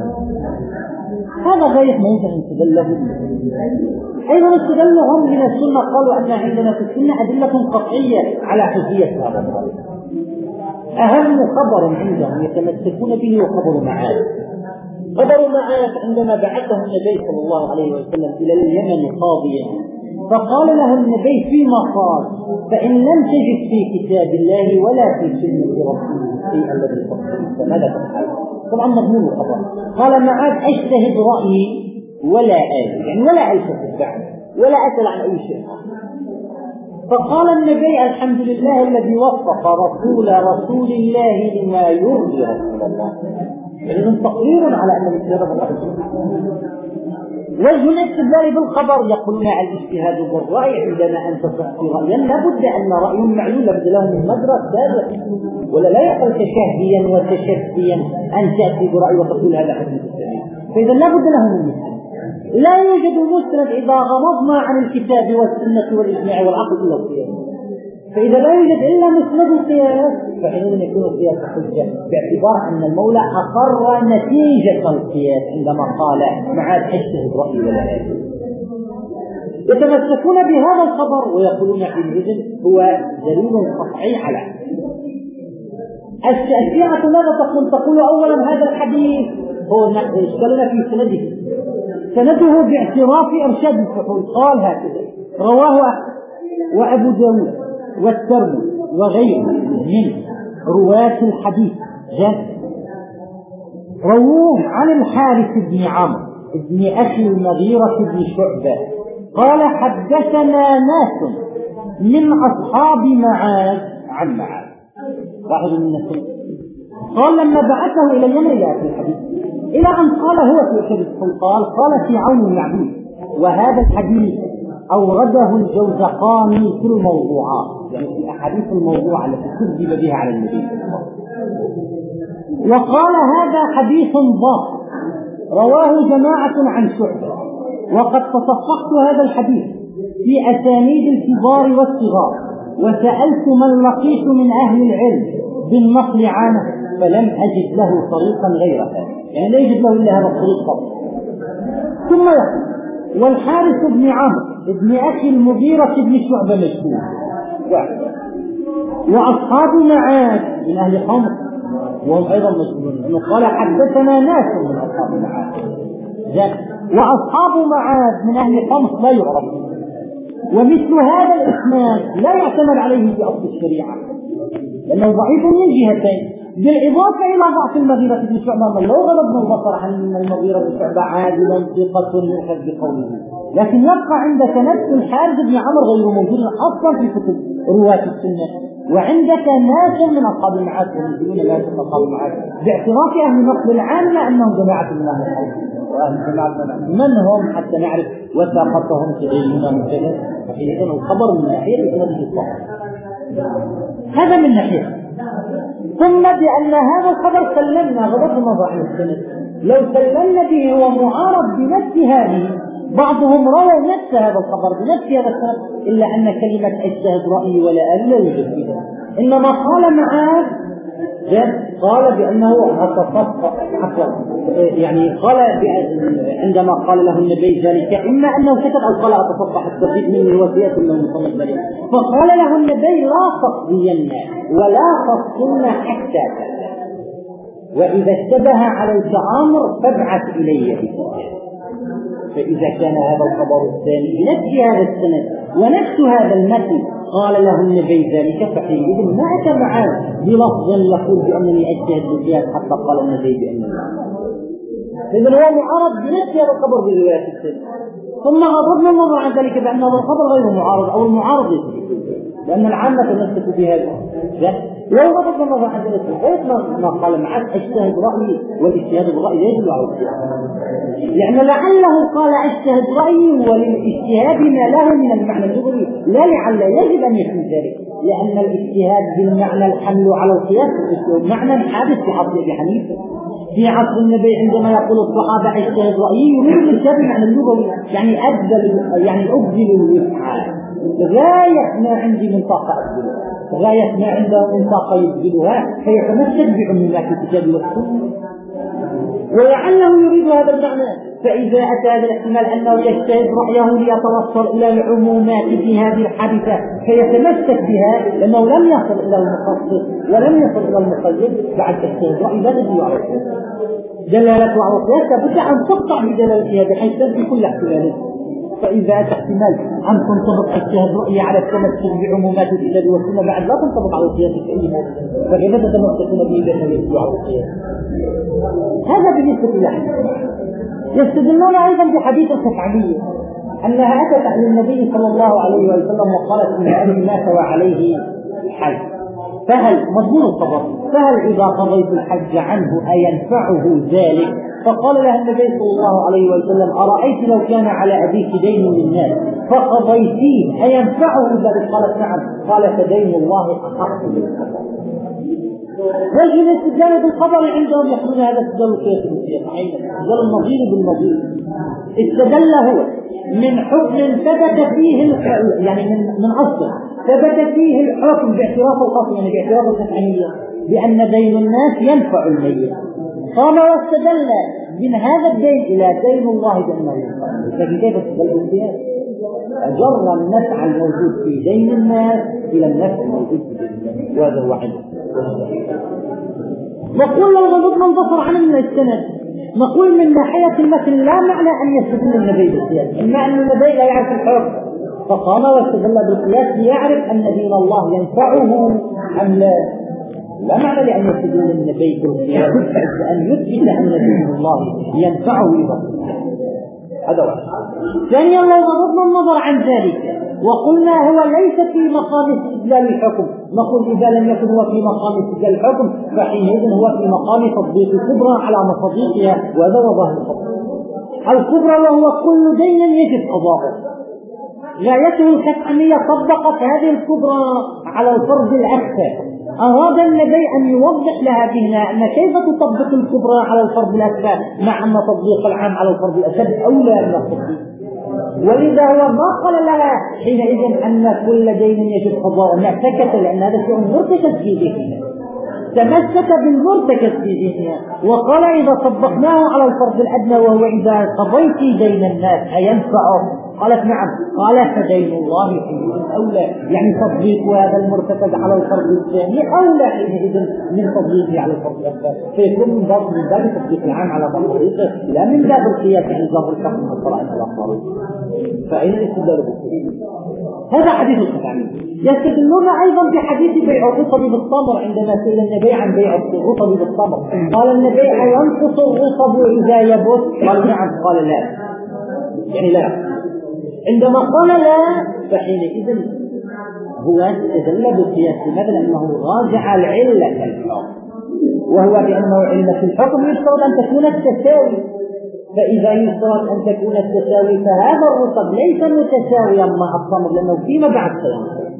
هذا غاية ما يمكن أن يستدله. أيضا استدلهم من السنة قالوا أن عندنا في السنة أدلة قطعية على حجية هذا القول. أهم خبر عندهم يتمسكون به هو خبر معاذ. خبر معاذ عندما بعثه النبي صلى الله عليه وسلم إلى اليمن قاضيا، فقال له النبي فيما قال فإن لم تجد في كتاب الله ولا في سنة رسوله في الذي فصل فماذا تفعل؟ طبعا مضمون الخبر. قال معاذ أجتهد رأيي ولا آل، يعني ولا ألتفت بعد ولا أسأل عن أي شيء. فقال النبي الحمد لله الذي وفق رسول رسول الله لما يرضي رسول الله. يعني تقرير على أن الاجتهاد بالرأي. وجه الاستدلال بالخبر يقولون الاجتهاد بالرأي عندما أنت تحصي رأيا لابد أن رأي معلول لابد له من مدرك سابق، ولا لا يقل تشهيا وتشفيا أن تأتي برأي وتقول هذا حكم السبيل. فإذا لابد له من مسند. لا يوجد مسند إذا غمضنا عن الكتاب والسنة والإجماع والعقل إلا القياس. فإذا لا يوجد إلا مسند القياس فحينئذ يكون القياس حجة، باعتبار أن المولى أقر نتيجة القياس عندما قال معاذ اجتهد رأيي ولا آل. يتمسكون بهذا الخبر ويقولون حينئذ هو دليل قطعي على. الشيعة ماذا تقول؟ تقول أولا هذا الحديث هو إشكالنا في سنده، سنده باعتراف إرشاد الفحول قال هكذا: رواه أحمد وأبو داود والترمذي وغيره من رواة الحديث جاء رووه عن الحارث بن عمرو بن أخي المغيرة بن شعبة قال: حدثنا ناس من أصحاب معاذ عن معاذ، واحد من الناس قال لما بعثه إلى اليمن إلى آخر الحديث، إلى أن قال هو في أشد قال قال في عون المعبود. وهذا الحديث أورده الجوزقاني في الموضوعات، يعني في الأحاديث الموضوعة التي كذب بها على النبي صلى الله عليه وسلم، وقال هذا حديث ضعيف رواه جماعة عن شعبة. وقد تصفحت هذا الحديث في أسانيد الكبار والصغار، وسألت من لقيت من أهل العلم بالنقل عنه فلم أجد له طريقا غير هذا، يعني لا يجد له إلا هذا الطريق فقط. ثم يقول: والحارث بن عمرو بن أخي المغيرة بن شعبة مشهور، وأصحاب معاذ من أهل حمص وهم أيضا مشهورون، أنه قال: حدثنا ناس من أصحاب معاذ، وأصحاب معاذ من أهل حمص لا يعرف. ومثل هذا الإسناد لا يعتمد عليه في أصل الشريعة لأنه ضعيف من جهتين، بالإضافة إلى ضعف المغيرة بن شعبة. من لو غضبنا البصر عن المغيرة بن شعبة عادلا ثقة يؤخذ بقوله، لكن يبقى عندك نفس الحارث بن عمرو غير موجود أصلا في كتب رواة السنة، وعندك ناس من أصحاب المعاد ومسلمون لا من أصحاب المعاد باعتراف أهل نقل العامة أنهم جماعة من أهل الحديث وأهل جماعة من هم حتى نعرف وثاقتهم في غيرنا من كذا. حقيقة الخبر من ناحية إسناده الصحيح، هذا من ناحية. ثم بأن هذا الخبر سلمنا غضب النظر عن السند، لو سلمنا به هو معارض بنفس هذه، بعضهم روى نفس هذا الخبر بنفس هذا السند، إلا أن كلمة اجتهد رأيي ولا أل لا يوجد فيها. إنما قال معاذ قال بأنه يعني قال عندما قال له النبي ذلك إما أنه كتب أو قال أتصفح التوحيد مني وسيئة من مصنف ذلك، فقال له النبي: لا تقضين ولا تفصلن حتى كذا، وإذا اشتبه عليك أمر فابعث إلي بكتاب. فإذا كان هذا الخبر الثاني بنفس هذا السند ونفس هذا المتن قال له النبي ذلك، فحينئذ ما أتى معاه بلفظ يقول بأنني أجتهد بالقياس حتى قال النبي بأنني. إذن هو معارض بنفس هذا الخبر برواية السند. ثم غضبنا النظر عن ذلك بأن هذا الخبر غير معارض أو المعارض يثبت، لأن العامة تمسك بهذا. لو غضبنا النظر عن ذلك غير ما قال معاذ اجتهد رأيي، والاجتهاد بالرأي لا يدل على القياس، لأن لعله قال اجتهد رأيي وللاجتهاد ما له من المعنى اللغوي، لا لعل يجب أن يكون ذلك، لأن الاجتهاد بالمعنى الحمل على القياس معنى حادث في عصر أبي حنيفة. في عصر النبي عندما يقول الصحابة اجتهد رأيي يريد الاجتهاد بالمعنى اللغوي، يعني أبدل يعني أبدل الوسعى، غاية ما عندي من طاقة أبدلها، غاية ما عنده من طاقة يبدلها، فيتمسك بعمومات الكتاب والسنة، ولعله يريد هذا المعنى. فإذا أتى هذا الاحتمال أنه يجتهد رأيه ليتوصل إلى العمومات في هذه الحادثة فيتمسك بها، لأنه لم يصل إلى المخصص ولم يصل إلى المقيد بعد اجتهاد رأي لا تدل على القياس. دلالة على القياس لابد أن تقطع بدلالتها بحيث تنفي كل احتمالات. فإذا أتى احتمال أن تنطبق اجتهاد رأي على التمسك بعمومات الكتاب والسنة بعد لا تنطبق على القياس كأي هذا، فكيف تتمسكون به بأنه يدل على القياس؟ هذا بالنسبة لله. يستدلون أيضا بحديث الخفعية أنها أتت عن النبي صلى الله عليه وسلم وقالت إن أبي مات وعليه حج، فهل مضمون الخبر فهل إذا قضيت الحج عنه أينفعه ذلك؟ فقال لها النبي صلى الله عليه وسلم: أرأيت لو كان على أبيك دين للناس فقضيتيه أينفعه ذلك؟ قالت: نعم. قال: فدين الله أحق بالقضاء. وجه الاستدلال بالخبر عندهم يحمل هذا استدلال القياس بالقياس، استدلال النظير بالنظير. استدل هو من حكم ثبت فيه يعني من من اصل ثبت فيه الحكم باعتراف الخصم، يعني باعتراف الخصمية بأن دين الناس ينفع الميت، قام واستدل من هذا الدين إلى دين الله بأنه ينفع. لكن كيف استدل بالقياس؟ أجر النفع الموجود في دين الناس إلى النفع الموجود في دين الناس، وهذا هو عدل. وقل لو غضبنا انتصر عن السند نقول من ناحية المثل لا معنى أن يستدل النبي بالقياس، إما أن النبي لا يعرف الحكم فقام واستدل بالقياس ليعرف أن دين الله ينفعه أم لا. لا معنى لأن يستدل النبي بالقياس أن يثبت أن دين الله ينفعه إذا. هذا واحد. ثانيا لو غضضنا النظر عن ذلك وقلنا هو ليس في مقام استدلال الحكم، نقول إذا لم يكن هو في مقام استدلال الحكم فحينئذ هو في مقام تطبيق الكبرى على مصادقها، وهذا هو ظاهر الكبرى، وهو كل دين يجب قضاؤه. غايته الختمية طبقت هذه الكبرى على الفرض الأخفى. أراد النبي أن يوضح لها هنا أن كيف تطبق الكبرى على الفرض الأخفى مع أن تطبيق العام على الفرض الأشد أولى من التطبيق. ولذا هو ما قال لها حينئذ أن كل دين يجب قضاؤه، لا سكت، لأن هذا شيء مرتكز في ذهنها، تمسك بالمرتكز في ذهنها وقال إذا طبقناه على الفرض الأدنى وهو إذا قضيت دين الناس أينفعه؟ قالت نعم. قال فدين الله حينئذ أولى، يعني تطبيق هذا المرتكز على الفرض الثاني أولى حينئذ من تطبيقه على الفرض الأول، فيكون من باب من باب تطبيق العام على تطبيقه لا من باب القياس عن ظاهر الحكم من القرائن الأخرى. فأين الاستدلال بالقياس؟ هذا حديث الختامي. يستدلون أيضا بحديث بيع الرطب بالتمر عندما سئل النبي عن بيع الرطب بالتمر قال النبي أينقص الرطب إذا يبث؟ قال نعم. قال لا، يعني لا. عندما قال لا فحينئذ هو استدل بالقياس. لماذا؟ لأنه راجع العلة الحكم، وهو بأنه علة الحكم يشترط أن تكون التساوي، فإذا يشترط أن تكون التساوي فهذا الرطب ليس متساويا مع التمر لأنه فيما بعد سينقص،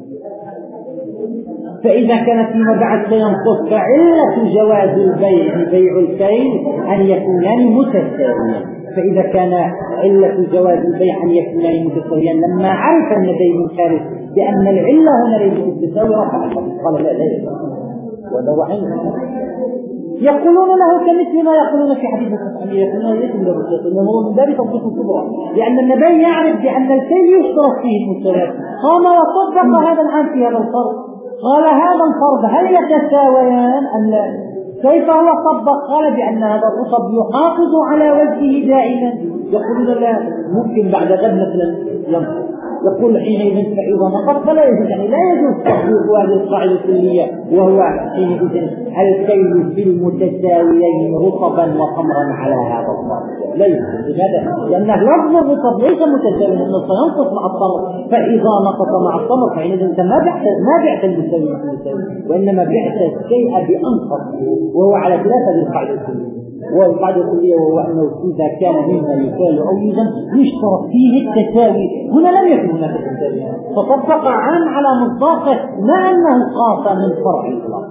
فإذا كان فيما بعد سينقص فعلة جواز البيع بيع الكيل أن يكونان متساويين. فإذا كان علة جواز البيع أن يكونان متساويين لما عرف النبي من خارج بأن العلة هنا ليست تساوي رفع الحكم قال لا لا يساوي، وهذا هو عين. يقولون له كمثل ما يقولون في حديث الختامي، يقولون ليس من الرسول انه هو من باب تطبيق الكبرى، لأن النبي يعرف بأن الكيل يشترط فيه المساواة، قام وطبق هذا العام في هذا الفرض. قال هذا الفرض هل يتساويان أم لا؟ كيف هو طبق؟ قال بأن هذا الرطب يحافظ على وجهه دائما. يقولون لا، ممكن بعد غد مثلا ينقص، يقول حينئذ فإذا نقص فلا يجوز، يعني لا يجوز تطبيق هذه القاعدة الكلية، وهو حينئذ الكيل في المتساويين رطبا وخمرا على هذا الفرض لا يجوز. لماذا؟ لأن لفظ الرطب ليس متساوي، لأنه سينقص مع التمر، فإذا نقص مع التمر فحينئذ أنت ما بعت ما بعت المساوي المساوي، وإنما بعت الشيء بأنقص، وهو على خلاف هذه القاعدة الكلية. والقاعدة الكلية وهو أنه إذا كان مما يكال أو يوزن يشترط فيه التساوي، هنا لم يكن هناك التساوي، فطبق عام على مصداقه مع أنه قاس من فرع الإطلاق.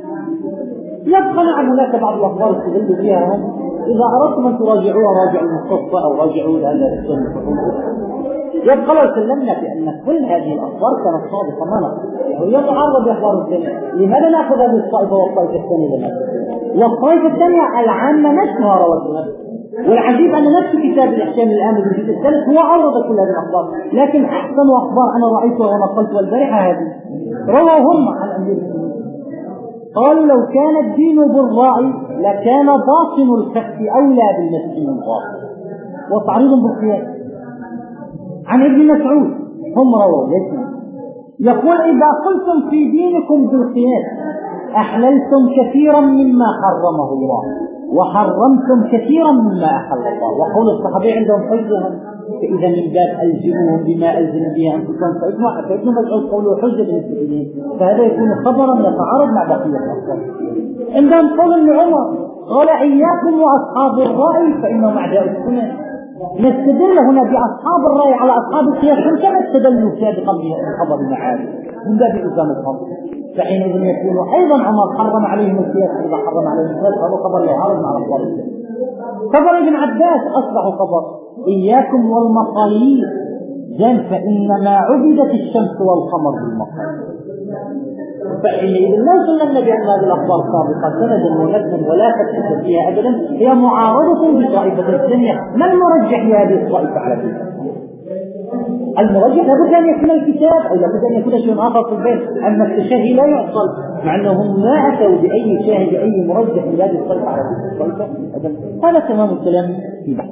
يبقى نعم هناك بعض الأخبار استدلوا فيها هم، إذا أردتم أن تراجعوها راجعوا المختصة أو راجعوا هذا السنة. يبقى لو سلمنا بأن كل هذه الأخبار كانت صادقة ما نقصد، يعني يتعرض بأخبار الثانية، لماذا نأخذ هذه الطائفة والطائفة الثانية لنا؟ والطائفة الثانية العامة نفسها روتها، والعجيب أن نفس كتاب الإحكام الآن بالجزء الثالث هو عرض كل هذه الأخبار، لكن أحسن أخبار أنا رأيتها ونقلت والبارحة هذه رواهم عن أمير المؤمنين قالوا لو كان الدين بالرأي لكان باطن الكف أولى بالمسكين الغاصب، وتعريض بالقياس عن ابن مسعود هم رووا يسمع يقول إذا قلتم في دينكم بالقياس أحللتم كثيرا مما حرمه الله وحرمتم كثيرا مما أحل الله، وقول الصحابي عندهم حجة، فإذا من باب ألزمهم بما ألزم به أنفسهم، فابن مسعود قوله حجة بالنسبة إليه، فهذا يكون خبرا يتعارض مع بقية الأخبار. عندهم قول ابن عمر قال إياكم وأصحاب الرأي فإنهم أعداء السنة. نستدل هنا بأصحاب الرأي على أصحاب القياس كما استدلوا سابقا بخبر المعارف من باب إلزام الخبر، فحينئذ يكون أيضا عمر حرم عليهم القياس، إذا حرم عليهم القياس فهو خبر يعارض مع الأخبار الثانية. خبر ابن عباس أصبح خبر إياكم والمقاييس جن فإنما عبدت الشمس والقمر بالمقاييس، فحينئذ لا سلمنا بأن هذه الأخبار سابقة سندا ومتنا ولا تكتب فيها أبدا، هي معارضة بطائفة الثانية، من نرجح هذه الطائفة على ذلك؟ المرجح لابد أن يكون الكتاب أو لابد أن يكون شيء آخر في البيت. أما التشهي لا يعقل، مع أنهم ما أتوا بأي شاهد أي مرجح لهذه الصيحة على هذه الصيحة. هذا تمام الكلام في بحث.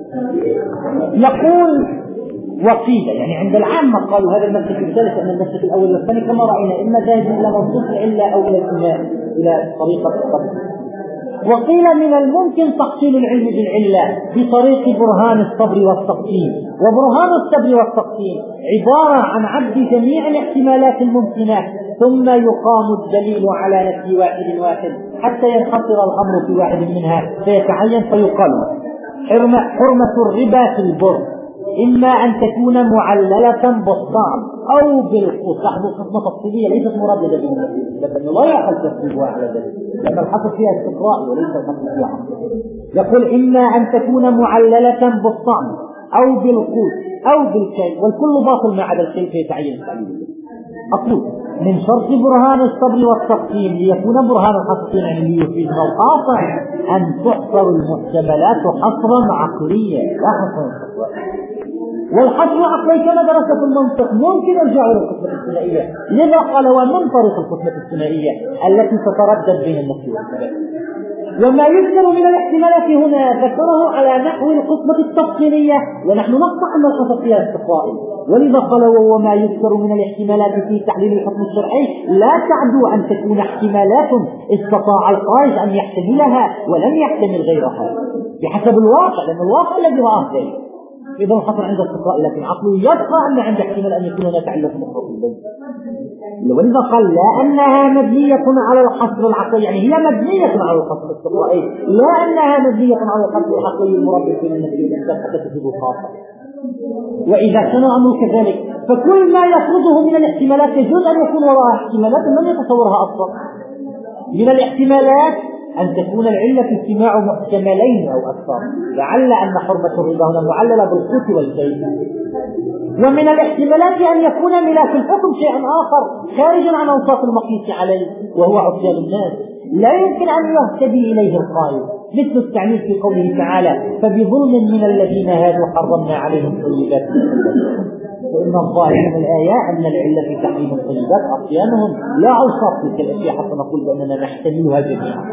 يقول وقيل يعني عند العامة قالوا هذا المسلك الثالث أن المسلك الأول والثاني كما رأينا إما ذاهب إلى موصوف العلة أو إلى إلى طريقة الصبر. وقيل من الممكن تحصيل العلم بالعلة بطريق برهان الصبر والتقسيم. وبرهان الصبر والتقسيم عبارة عن عد جميع الاحتمالات الممكنة ثم يقام الدليل على نفي واحد واحد حتى ينحصر الأمر في واحد منها فيتعين فيقال حرمة, حرمة الربا في البر إما أن تكون معللة بالطعم أو بالقوت. لاحظوا قسمة تفصيلية ليست مرددة بالنسبة لأنه لا يحل تفصيلها على ذلك لأن الحصر فيها استقراء وليس الحصر فيها حصر. يقول إما أن تكون معللة بالطعم أو بالقوت أو بالكي والكل باطل ما عدا الكي فيتعين التعليل. أقول من شرط برهان الصبر والتقسيم ليكون برهان الحصر يعني ليفيد القاطع أن تحصر المحتملات حصرا عقليا لا حصرا استقرائيا. والحصر العقلي كما درس في المنطق ممكن يرجع إلى القسمة الثنائية. لذا قال ومن طريق القسمة الثنائية التي تتردد بين النفي والثبات. وما يذكر من الاحتمالات هنا ذكره على نحو القسمة التفصيلية ونحن نقطع أن الحصر فيها استقرائي. ولذا قال وما يذكر من الاحتمالات في تحليل الحكم الشرعي لا تعدو أن تكون احتمالات استطاع القائد أن يحتملها ولم يحتمل غيرها بحسب الواقع لأن الواقع الذي رآه ذلك. إذا الخطر عند استقراء لكن عقله يبقى أن عند احتمال أن يكون هناك علة مخرج البيت. ولذا قال لا أنها مبنية على الحصر العقلي يعني هي مبنية على الحصر الاستقرائي لا أنها مبنية على الحصر العقلي المربط بين النفي والإثبات حتى تفيد الخاصة. وإذا كان الأمر كذلك فكل ما يفرضه من الاحتمالات يجوز أن يكون وراءها احتمالات لم يتصورها أصلا. من الاحتمالات أن تكون العلة اجتماع محتملين أو أكثر لعل أن حرمة الربا هنا معللة بالقوت والكيل. ومن الاحتمالات أن يكون ملاك الحكم شيئا آخر خارجا عن أوصاف المقيس عليه وهو عصيان الناس لا يمكن أن يهتدي إليه القائل مثل التعليل في قوله تعالى فبظلم من الذين هادوا حرمنا عليهم طيبات وإن الظاهر من الآية أن العلة في تحريم الطيبات عصيانهم لا أوصاف تلك الأشياء حتى نقول بأننا نحتملها جميعا.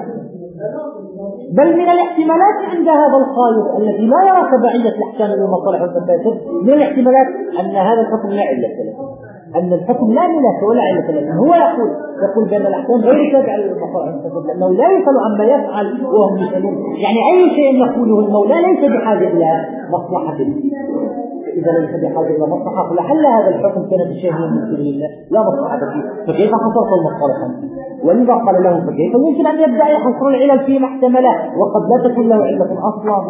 بل من الاحتمالات عند هذا القائل الذي لا يرى تبعية الأحكام للمصالح والمفاسد من الاحتمالات أن هذا الحكم لا علة له أن الحكم لا ملاك ولا علة له. هو يقول يقول بأن الأحكام غير تابعة للمصالح والمفاسد لأنه لا يسأل عما يفعل وهم يسألون يعني أي شيء يقوله المولى ليس بحاجة إلى مصلحة إذا ليس بحاجة إلى مصلحة فلعل هذا الحكم كان بشيء من سبيل الله لا مصلحة فيه فكيف حصلت المصالح. ولذا قال له فكيف يمكن أن يبدأ يحصر العلل في محتملة وقد لا تكون له علة أصلا.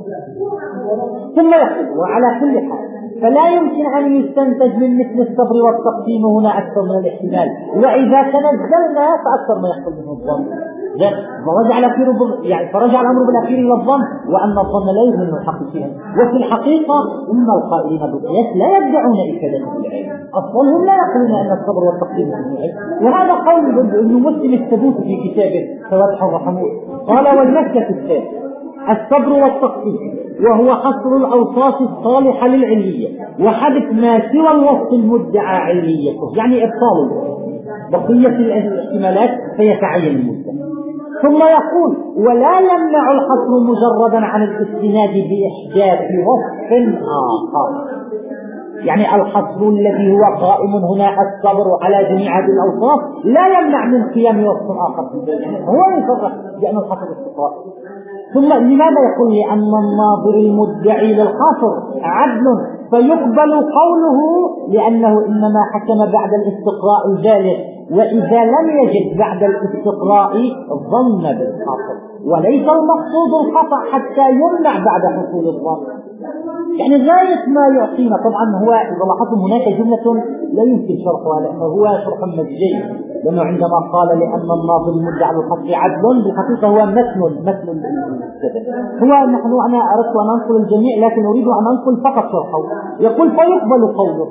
ثم يقول وعلى كل حال فلا يمكن أن يستنتج من مثل الصبر والتقسيم هنا أكثر من الاحتمال وإذا تنزلنا فأكثر ما يحصل منه الظن فرجع الأخير يعني فرجع الأمر بالأخير إلى الظن وأن الظن لا يؤمن الحق فيها. وفي الحقيقة إن القائلين بالقياس لا يدعون إفادة العلم أصلا هم لا يقولون أن الصبر والتقسيم من العلم. وهذا قول ابن مسلم الثبوت في كتابه فوضح الرحمون قال والمسكة الثالث الصبر والتقسيم وهو حصر الأوصاف الصالحة للعلية وحذف ما سوى الوصف المدعى عليته يعني إبطال بقية الاحتمالات فيتعين المدة. ثم يقول ولا يمنع الحصر مجردا عن الاستناد بإحداث وصف آخر يعني الحصر الذي هو قائم هنا الصبر على جميع هذه الأوصاف لا يمنع من قيام وصف آخر في البيت يعني هو يصرح بأن الحصر استقرائي. ثم لماذا يقول لأن الناظر المدعي للحصر عدل فيقبل قوله لأنه إنما حكم بعد الاستقراء البالغ وإذا لم يجد بعد الاستقراء ظن بالحصر وليس المقصود الخطأ حتى يمنع بعد حصول الظن يعني غاية ما يعطينا. طبعا هو إذا لاحظتم هناك جملة لا يمكن شرحها لأنه هو شرح مجزي لأنه عندما قال لأن الناظر المدعي للحصر عدل بالحقيقة هو مثل مثل السبب هو نحن أنا أردت أن أنقل الجميع لكن أريد أن أنقل فقط شرحه. يقول فيقبل قوله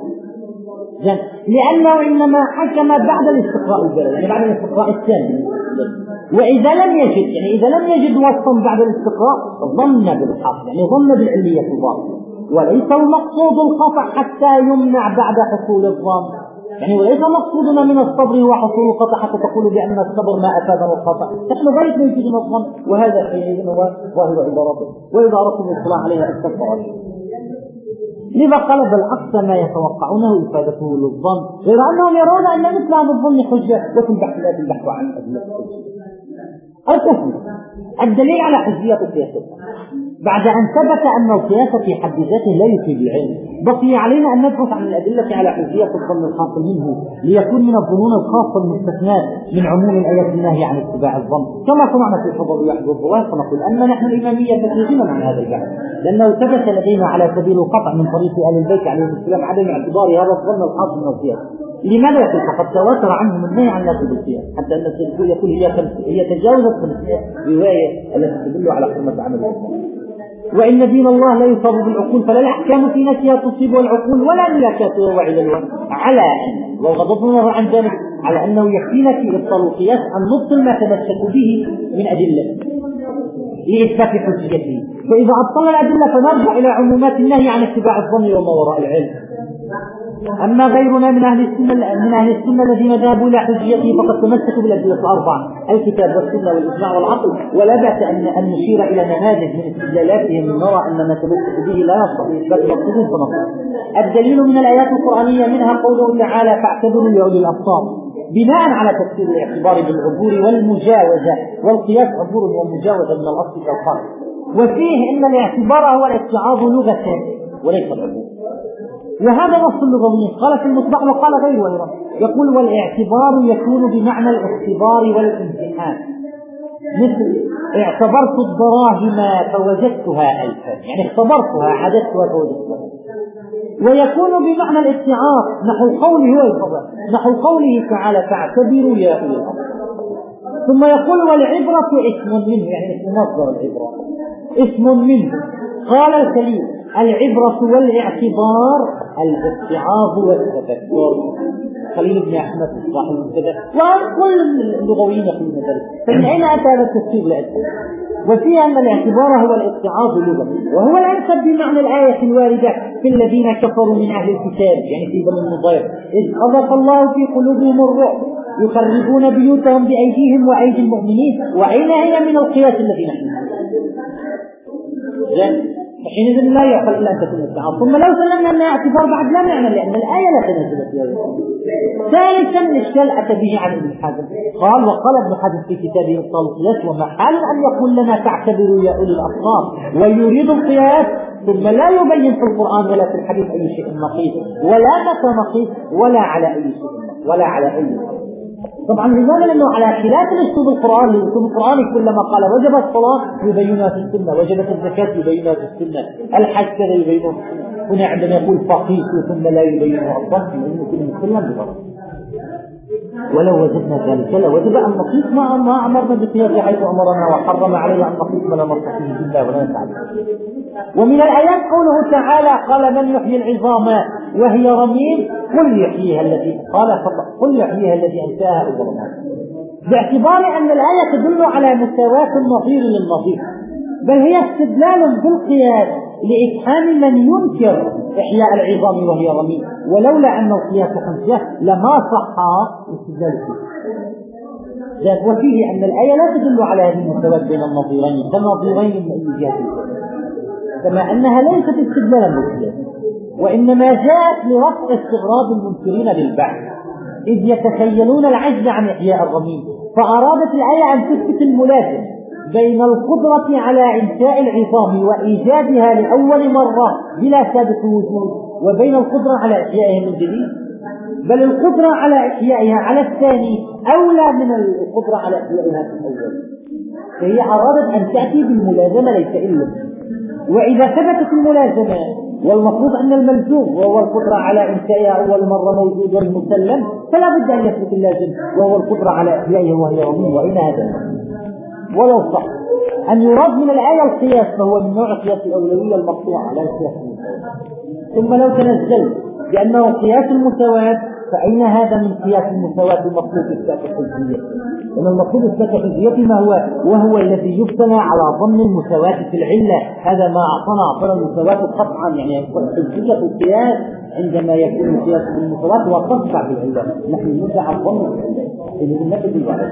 لأنه إنما حكم بعد الاستقراء البالغ يعني بعد الاستقراء الثاني وإذا لم يجد يعني إذا لم يجد وصفا بعد الاستقراء ظن بالحصر يعني ظن بالعلية الظاهرة وليس المقصود القطع حتى يمنع بعد حصول الظن. يعني وليس مقصودنا من الصبر هو حصول القطع حتى تقول بأن الصبر ما أفاده القطع، نحن غير موجودين الظن، وهذا حينئذ هو ظاهر عبارته، وإذا أردتم الاطلاع عليها أستغفر. لذا قال بل أقصى ما يتوقعونه إفادته للظن، غير أنهم يرون أن مثل هذا الظن حجة، وفي البحث لا البحث عن أدلة الحجة. الدليل على حجية القياس بعد أن ثبت أن القياس في حد ذاته لا يفيد العلم، بقي علينا أن نبحث عن الأدلة على حجية الظن الحاصل منه ليكون من الظنون الخاصة المستثناة من عموم الآيات الناهية عن اتباع الظن، كما صنعنا في الحضر والوحد والضوان. فنقول أن نحن الإمامية تخرجنا عن هذا البحث، لأنه ثبت لدينا على سبيل القطع من طريق آل البيت عليهم السلام عدم اعتبار هذا الظن الحاصل من القياس. لماذا يقول فقد تواتر عنهم النهي عن نفي القياس، حتى أن السلفي يقول هي هي تجاوزت خمسمائة رواية التي تدل على حرمة عمل القياس. وإن دين الله لا يصاب بالعقول، فلا الأحكام في نفسها تصيب العقول ولا ملاكاتها وعللها، على أن وغضب النظر عن ذلك على أنه يكفينا في إبطال القياس أن نبطل ما تمسك به من أدلة لإثبات حجيته، فإذا أبطلنا الأدلة فنرجع إلى عمومات النهي عن اتباع الظن وما وراء العلم. أما غيرنا من أهل السنة من أهل السنة الذين ذهبوا إلى حجيته فقد تمسكوا بالأدلة الأربعة، الكتاب والسنة والإجماع والعقل، ولا بأس أن أن نشير إلى نماذج من استدلالاتهم نرى أن ما تمسك به لا يصح إثبات مقصود فنقول. الدليل من الآيات القرآنية منها قوله تعالى فاعتبروا يا أولي الأبصار، بناء على تفسير الاعتبار بالعبور والمجاوزة، والقياس عبور ومجاوزة من الأصل إلى الخارج، وفيه أن الاعتبار هو الاتعاظ لغة وليس العبور. وهذا نص اللغوي قال في المصباح وقال غيره أيضا، يقول والاعتبار يكون بمعنى الاختبار والامتحان، مثل اعتبرت الدراهم فوجدتها ألفا، يعني اختبرتها عددتها فوجدتها. ويكون بمعنى الاتعاظ نحو قوله هو الخبر، نحو قوله تعالى فاعتبروا يا أولي الأبصار. ثم يقول والعبرة اسم منه، يعني اسم مصدر العبرة اسم منه. قال الخليل العبرة والاعتبار الاتعاظ والتفكر، خليل بن أحمد صاحب المبتدأ وكل اللغويين يقولون ذلك. فمن أين أتى هذا التفسير لأجله؟ وفيها أن الاعتبار هو الاتعاظ لغة، وهو الأنسب بمعنى الآية الواردة في الذين كفروا من أهل الكتاب، يعني في بني النضير، إذ قذف الله في قلوبهم الرعب يخربون بيوتهم بأيديهم وأيدي المؤمنين، وأين هي من القياس الذي نحن حينئذ لا يعقل إلا أن تكون الاتعاظ. ثم لو سلمنا أنها اعتبار بعد لا معنى، لأن الآية لا تنزل فيها. ثالثا الإشكال أتى به عن ابن حزم، قال وقال ابن حزم في كتابه إبطال القياس ومحال أن يقول لنا تعتبروا يا أولي الأبصار ويريد القياس ثم لا يبين في القرآن ولا في الحديث أي شيء نقيض ولا متى نقيض ولا على أي شيء ولا على أي شيء. طبعا لماذا؟ لأنه على خلاف الأسلوب القرآني، الأسلوب القرآني كلما قال وجب الصلاة يبينها في السنة، وجبت الزكاة يبينها في السنة، الحج كذا يبينها في السنة. هنا عندما يقول فقيت ثم لا يبينها أصلا لأنه كل مسلم بغرض. ولو وجدنا ذلك لوجب أن نقيس ما ما أمرنا بقياس حيث أمرنا وحرم علينا أن نقيس ولا نرتقيه بالله ولا نتعلم. ومن الآيات قوله تعالى قال من يحيي العظام وهي رميم قل يحييها الذي قال قل يحييها الذي أنشاها أول مرة، باعتبار أن الآية تدل على مساواة النظير للنظير، بل هي استدلال بالقياس لإفهام من ينكر إحياء العظام وهي رميم، ولولا أن القياس حجة لما صح استدلال فيه. وفيه أن الآية لا تدل على هذه المساواة بين النظيرين كنظيرين من أي جهة، كما أنها ليست استدلالا بالقياس، وإنما جاءت لرفع استغراب المنكرين بالبعث إذ يتخيلون العجز عن إحياء الرميم، فأرادت الآية أن تثبت الملازم بين القدرة على إنشاء العظام وإيجادها لأول مرة بلا سابق وجود وبين القدرة على إحيائها من جديد، بل القدرة على إحيائها على الثاني أولى من القدرة على إحيائها في الأول، فهي أرادت أن تأتي بالملازمة ليس إلا. وإذا ثبتت الملازمة والمفروض أن الملزوم وهو القدرة على إنشائها أول مرة موجود والمسلم، فلا بد أن يثبت اللازم وهو القدرة على إحيائها وهي رميم. وإن هذا ولو صح أن يراد من الآية القياس فهو من نوع قياس الأولوية المقطوعة على القياس المساواة. ثم لو تنزل بأنه قياس المساواة فأين هذا من قياس المساواة المطلوب إثبات الحجية؟ لأن المطلوب إثبات الحجية ما هو؟ وهو الذي يبتنى على ضمن المساواة في العلة. هذا ما أعطانا أعطانا المساواة قطعا، يعني حجية القياس عندما يكون القياس بالمساواة وتقطع في العلة. نحن ندعى الضمن في المثل الواحد.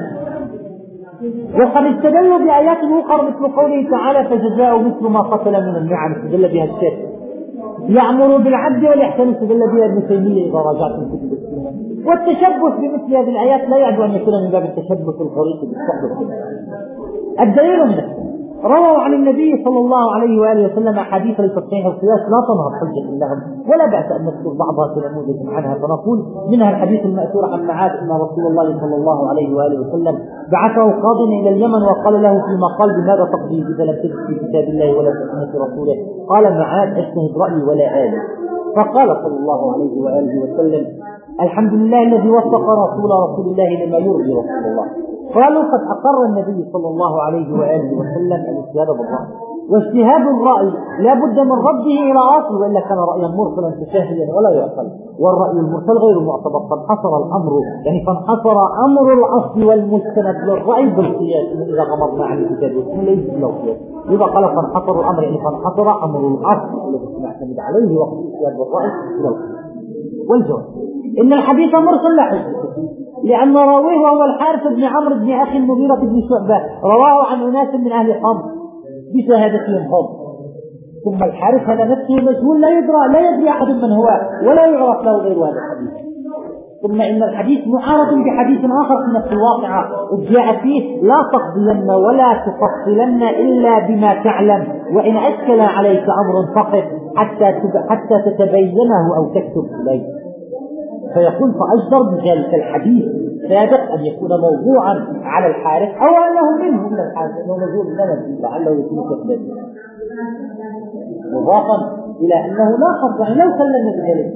وقد استدلوا بآيات أخرى مثل قوله تعالى فجزاء مثل ما قتل من النعم، استدل بها الشيخ. يأمر بالعدل والإحسان، استدل بها ابن تيمية إذا راجعتم كتب السنة. والتشبث بمثل هذه الآيات لا يعد أن يكون من باب التشبث الغريق بالصحبة. الدليل من السنة رووا عن النبي صلى الله عليه وآله وسلم أحاديث لتصحيح القياس لا تنهض حجة لهم، ولا بأس أن نذكر بعضها كنموذج عنها. فنقول منها الحديث المأثور عن معاذ أن رسول الله صلى الله عليه وآله وسلم بعثه قاض إلى اليمن وقال له فيما قال بماذا تقضي إذا لم تجد في كتاب الله ولا في سنة رسوله؟ قال معاذ اجتهد رأيي ولا آلي. فقال صلى الله عليه وآله وسلم الحمد لله الذي وفق رسول رسول الله لما يرضي رسول الله. قالوا قد أقر النبي صلى الله عليه وآله وسلم الاجتهاد بالرأي، واجتهاد الرأي لا بد من رده إلى أصل، وإلا كان رأيا مرسلا تشاهيا ولا يعقل، والرأي المرسل غير معتبر. فانحصر الأمر يعني فانحصر أمر الأصل والمستند للرأي بالقياس إذا غمضنا عن الكتاب والسنة ليس له قياس. إذا قال فانحصر الأمر يعني فانحصر أمر الأصل الذي نعتمد عليه وقت الاجتهاد بالرأي إلى القياس. والجواب إن الحديث مرسل لا حجة، لأن راويه وهو الحارث بن عمرو بن أخي المغيرة بن شعبة رواه عن أناس من أهل حمص بشهادتهم هم، ثم الحارث هذا نفسه مجهول لا يدرى لا يدري أحد من هو ولا يعرف له غير هذا الحديث. ثم إن الحديث معارض بحديث آخر في نفس الواقعة جاء فيه لا تقضين ولا تفصلن إلا بما تعلم، وإن أشكل عليك أمر فقط حتى حتى تتبينه أو تكتب إليه. فيقول فأجدر بذلك الحديث سابق أن يكون موضوعا على الحارث أو أنه منه من الحارث أنه مجهول لنا لعله يكون كذلك، مضافا إلى أنه لا حظ يعني لو سلمنا بذلك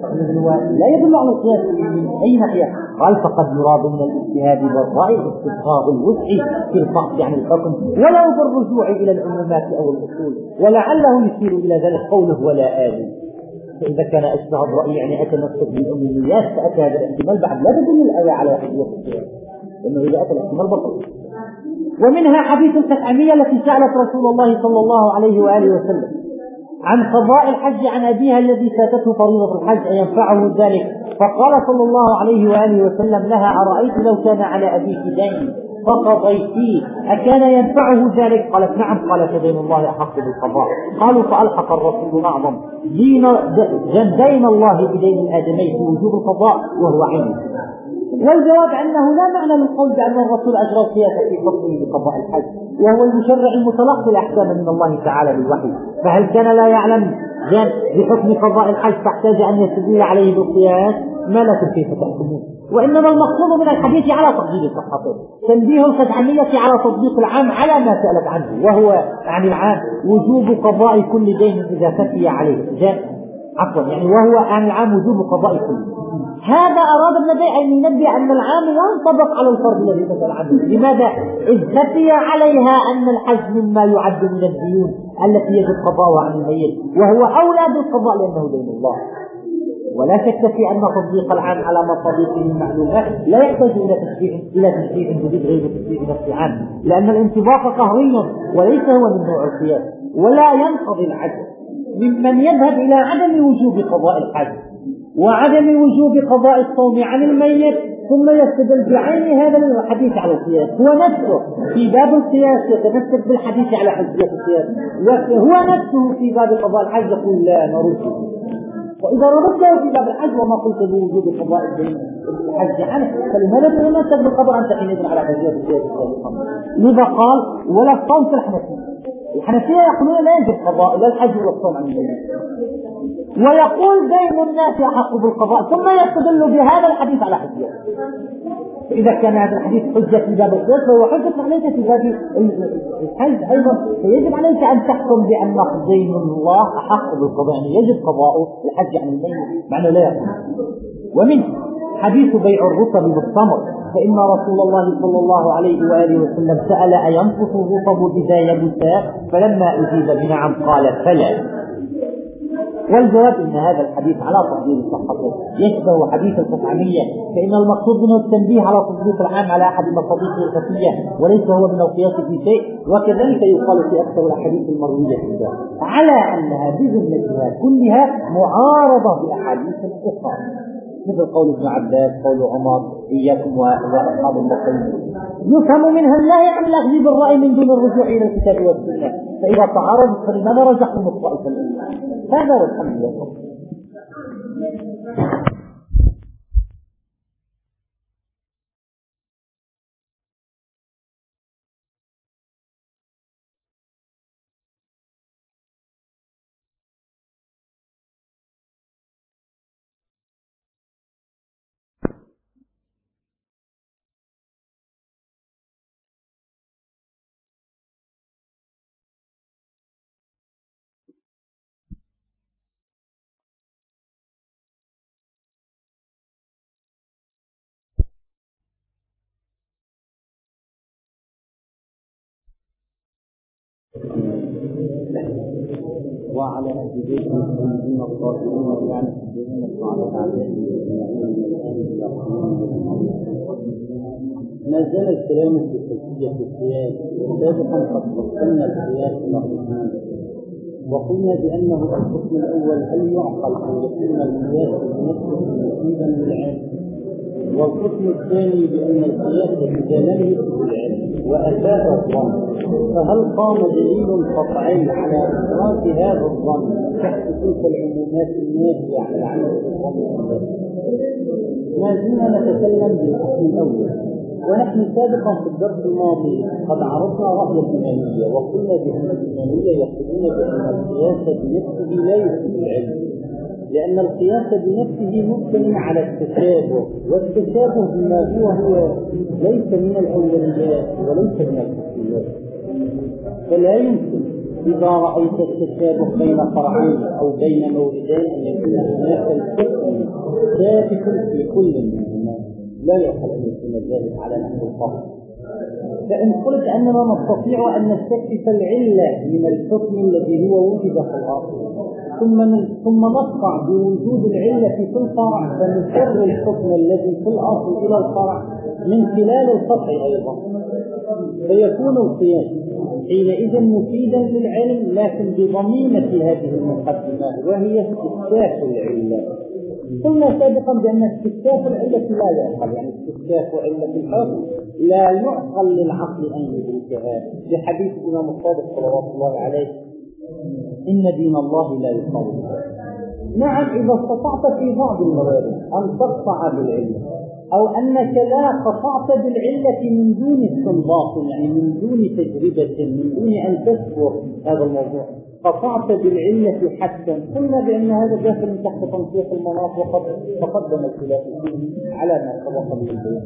لا يدل على القياس من أي ناحية. قال فقد يراد من الاجتهاد بالرأي استبقاء الوسع في الفصل عن الحكم ولو بالرجوع إلى العمومات أو الأصول، ولعله يشير إلى ذلك قوله ولا آل. فإذا كان أشبه الرأي يعني أتمسك بالعموميات فأتى هذا الاحتمال بعد لا تدل الآية على حجية القياس، لأنه إذا أتى الاحتمال بطل. ومنها حديث التسعمية التي سألت رسول الله صلى الله عليه وآله وسلم عن قضاء الحج عن أبيها الذي فاتته فريضة الحج أينفعه ذلك؟ فقال صلى الله عليه وآله وسلم لها أرأيت لو كان على أبيك دين فقضيتيه أكان ينفعه ذلك؟ قالت نعم. قال فدين الله أحق بالقضاء. قالوا فألحق الرسول أعظم دين دين الله بدين الآدمي في وجوب القضاء وهو عين. والجواب أنه لا معنى للقول بأن الرسول أجرى القياس في حكمه بقضاء الحج، وهو المشرع المتلقي الأحكام من الله تعالى بالوحي، فهل كان لا يعلم بحكم قضاء الحج فاحتاج أن يستدل عليه بالقياس؟ ما لكم كيف تحكمون؟ وإنما المقصود من الحديث على تفضيل الصحابة تنبيه الخدعمية على تطبيق العام على ما سألت عنه، وهو عن العام وجوب قضاء كل دين إذا خفي عليه جاء عفوا يعني وهو عن العام وجوب قضاء كل. هذا أراد النبي أن ينبه أن العام ينطبق على الفرد الذي مثل عنه. لماذا؟ إذ خفي عليها أن الحج مما يعد من الديون التي يجب قضاءها عن الميت، وهو أولى بالقضاء لأنه دين الله. ولا شك في أن تطبيق العام على مصادقه المعلومات لا يحتاج إلى تشريع إلى تشريع جديد غير تشريع نفس عام، لأن الانطباق قهري وليس هو من نوع القياس، ولا ينقضي العدل ممن يذهب إلى عدم وجوب قضاء الحج وعدم وجوب قضاء الصوم عن الميت ثم يستدل بعين هذا الحديث على القياس. هو نفسه في باب القياس يتمسك بالحديث على حجية القياس، وهو نفسه في باب قضاء الحج يقول لا نرده. وإذا ردته في باب الحج وما قلت بوجوب قضاء الدين الحج عنه فلماذا تتمسك بالقدر أنت حينئذ على حجية القياس؟ لذا قال ولا الصوم في الحنفية. الحنفية يقولون لا يجب قضاء لا الحج ولا الصوم عن الميت، ويقول دين الناس أحق بالقضاء، ثم يستدل بهذا الحديث على حجية. إذا كان هذا الحديث حجة في باب القياس فهو حجة عليك في باب الحج أيضا، فيجب عليك أن تحكم بأن دين الله أحق بالقضاء، يعني يجب قضاءه الحج عن الميت معنى لا يقوم. ومنه حديث بيع الرطب بالتمر، فإن رسول الله صلى الله عليه وآله وسلم سأل أينقص الرطب إذا يبس؟ فلما أجيب بنعم قال فلا. والجواب ان هذا الحديث على تفضيل صحته يشبه حديث التسعمية، فان المقصود منه التنبيه على تطبيق العام على احد مصادقه الخفيه وليس هو من القياس في شيء. وكذلك يقال في اكثر الاحاديث المرويه عنده على انها بجملتها كلها معارضه باحاديث اخرى، مثل قول ابن عباس، قول عمر، اياكم واصحاب البخيل، يفهم منها النهي عن الاخذ بالراي من دون الرجوع الى الكتاب والسنه، فاذا تعارضت فلماذا رجحتم الطائفه الاولى؟ هذا هو الحمد لله. وعلى أهل بيت المسلمين الطاهرين وعلى الدين الصالحين عليهم ما زال الكلام في خلفية القياس. سابقا قد فصلنا القياس إلى قسمين، وقلنا بأنه القسم الأول هل يعقل أن يكون القياس بنفسه مفيدا للعلم، والقسم الثاني بأن القياس إذا لم يفد العلم وأفاد الظن فهل قام دليل قطعي على إدراك هذا الظن تحت تلك العمومات الناهية عن العمل بالظن. ما زلنا نتكلم بالقسم الأول، ونحن سابقا في الدرس الماضي قد عرضنا رأي الإمامية وقلنا بأن الإمامية يقولون بأن القياس بنفسه لا يفيد العلم، لأن القياس بنفسه مبتني على التشابه، والتشابه بما هو هو ليس من الأوليات وليس من الأصليات، فلا يمكن إذا رأيت التشابه بين فرعين أو بين موردين أن يكون هناك الحكم ثابت في كل منهما، لا يعقل أن يكون ذلك على نحو الفرق. فإن قلت أننا نستطيع أن نستكشف العلة من الحكم الذي هو وجد في الأصل ثم ثم نقطع بوجود العلة في الفرع فنسر الحكم الذي في الأصل إلى الفرع من خلال القطع أيضا، فيكون القياس حينئذ مفيدا للعلم لكن بضميمة هذه المقدمة وهي استكشاف العلة. قلنا سابقا بأن استكشاف العلة لا يعقل، يعني استكشاف علة الحكم لا يعقل للعقل أن يدركها، بحديث الإمام الصادق صلوات الله عليه إن دين الله لا يقال. نعم، إذا استطعت في بعض الموارد أن تقطع بالعلة أو أنك لا قطعت بالعلة من دون استنباط، يعني من دون تجربة، من دون أن تذكر هذا الموضوع، قطعت بالعلة حتى، قلنا بأن هذا داخل تحت تنسيق المناط وقد تقدم الخلاف فيه على ما سبق به البيان.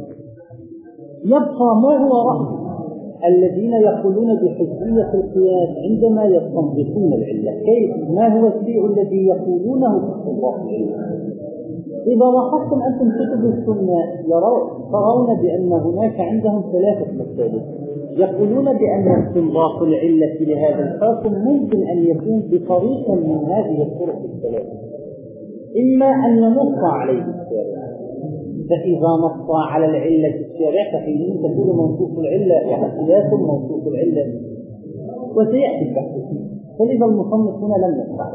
يبقى ما هو رأي الذين يقولون بحجية القياس عندما يستنبطون العلة؟ كيف؟ ما هو الشيء الذي يقولونه في استنباط العلة؟ إذا لاحظتم أنتم كتب السنة ترون بأن هناك عندهم ثلاثة مسائل. يقولون بأن استنباط العلة لهذا الحكم ممكن أن يكون بطريقة من هذه الطرق الثلاثة، إما أن ينص عليه الشارع، فإذا نص على العلة الشارع فحينئذ تكون منصوص العلة يعني قياس منصوص العلة، وسيأتي البحث فيه، فلذا المصنف هنا لم يقطع.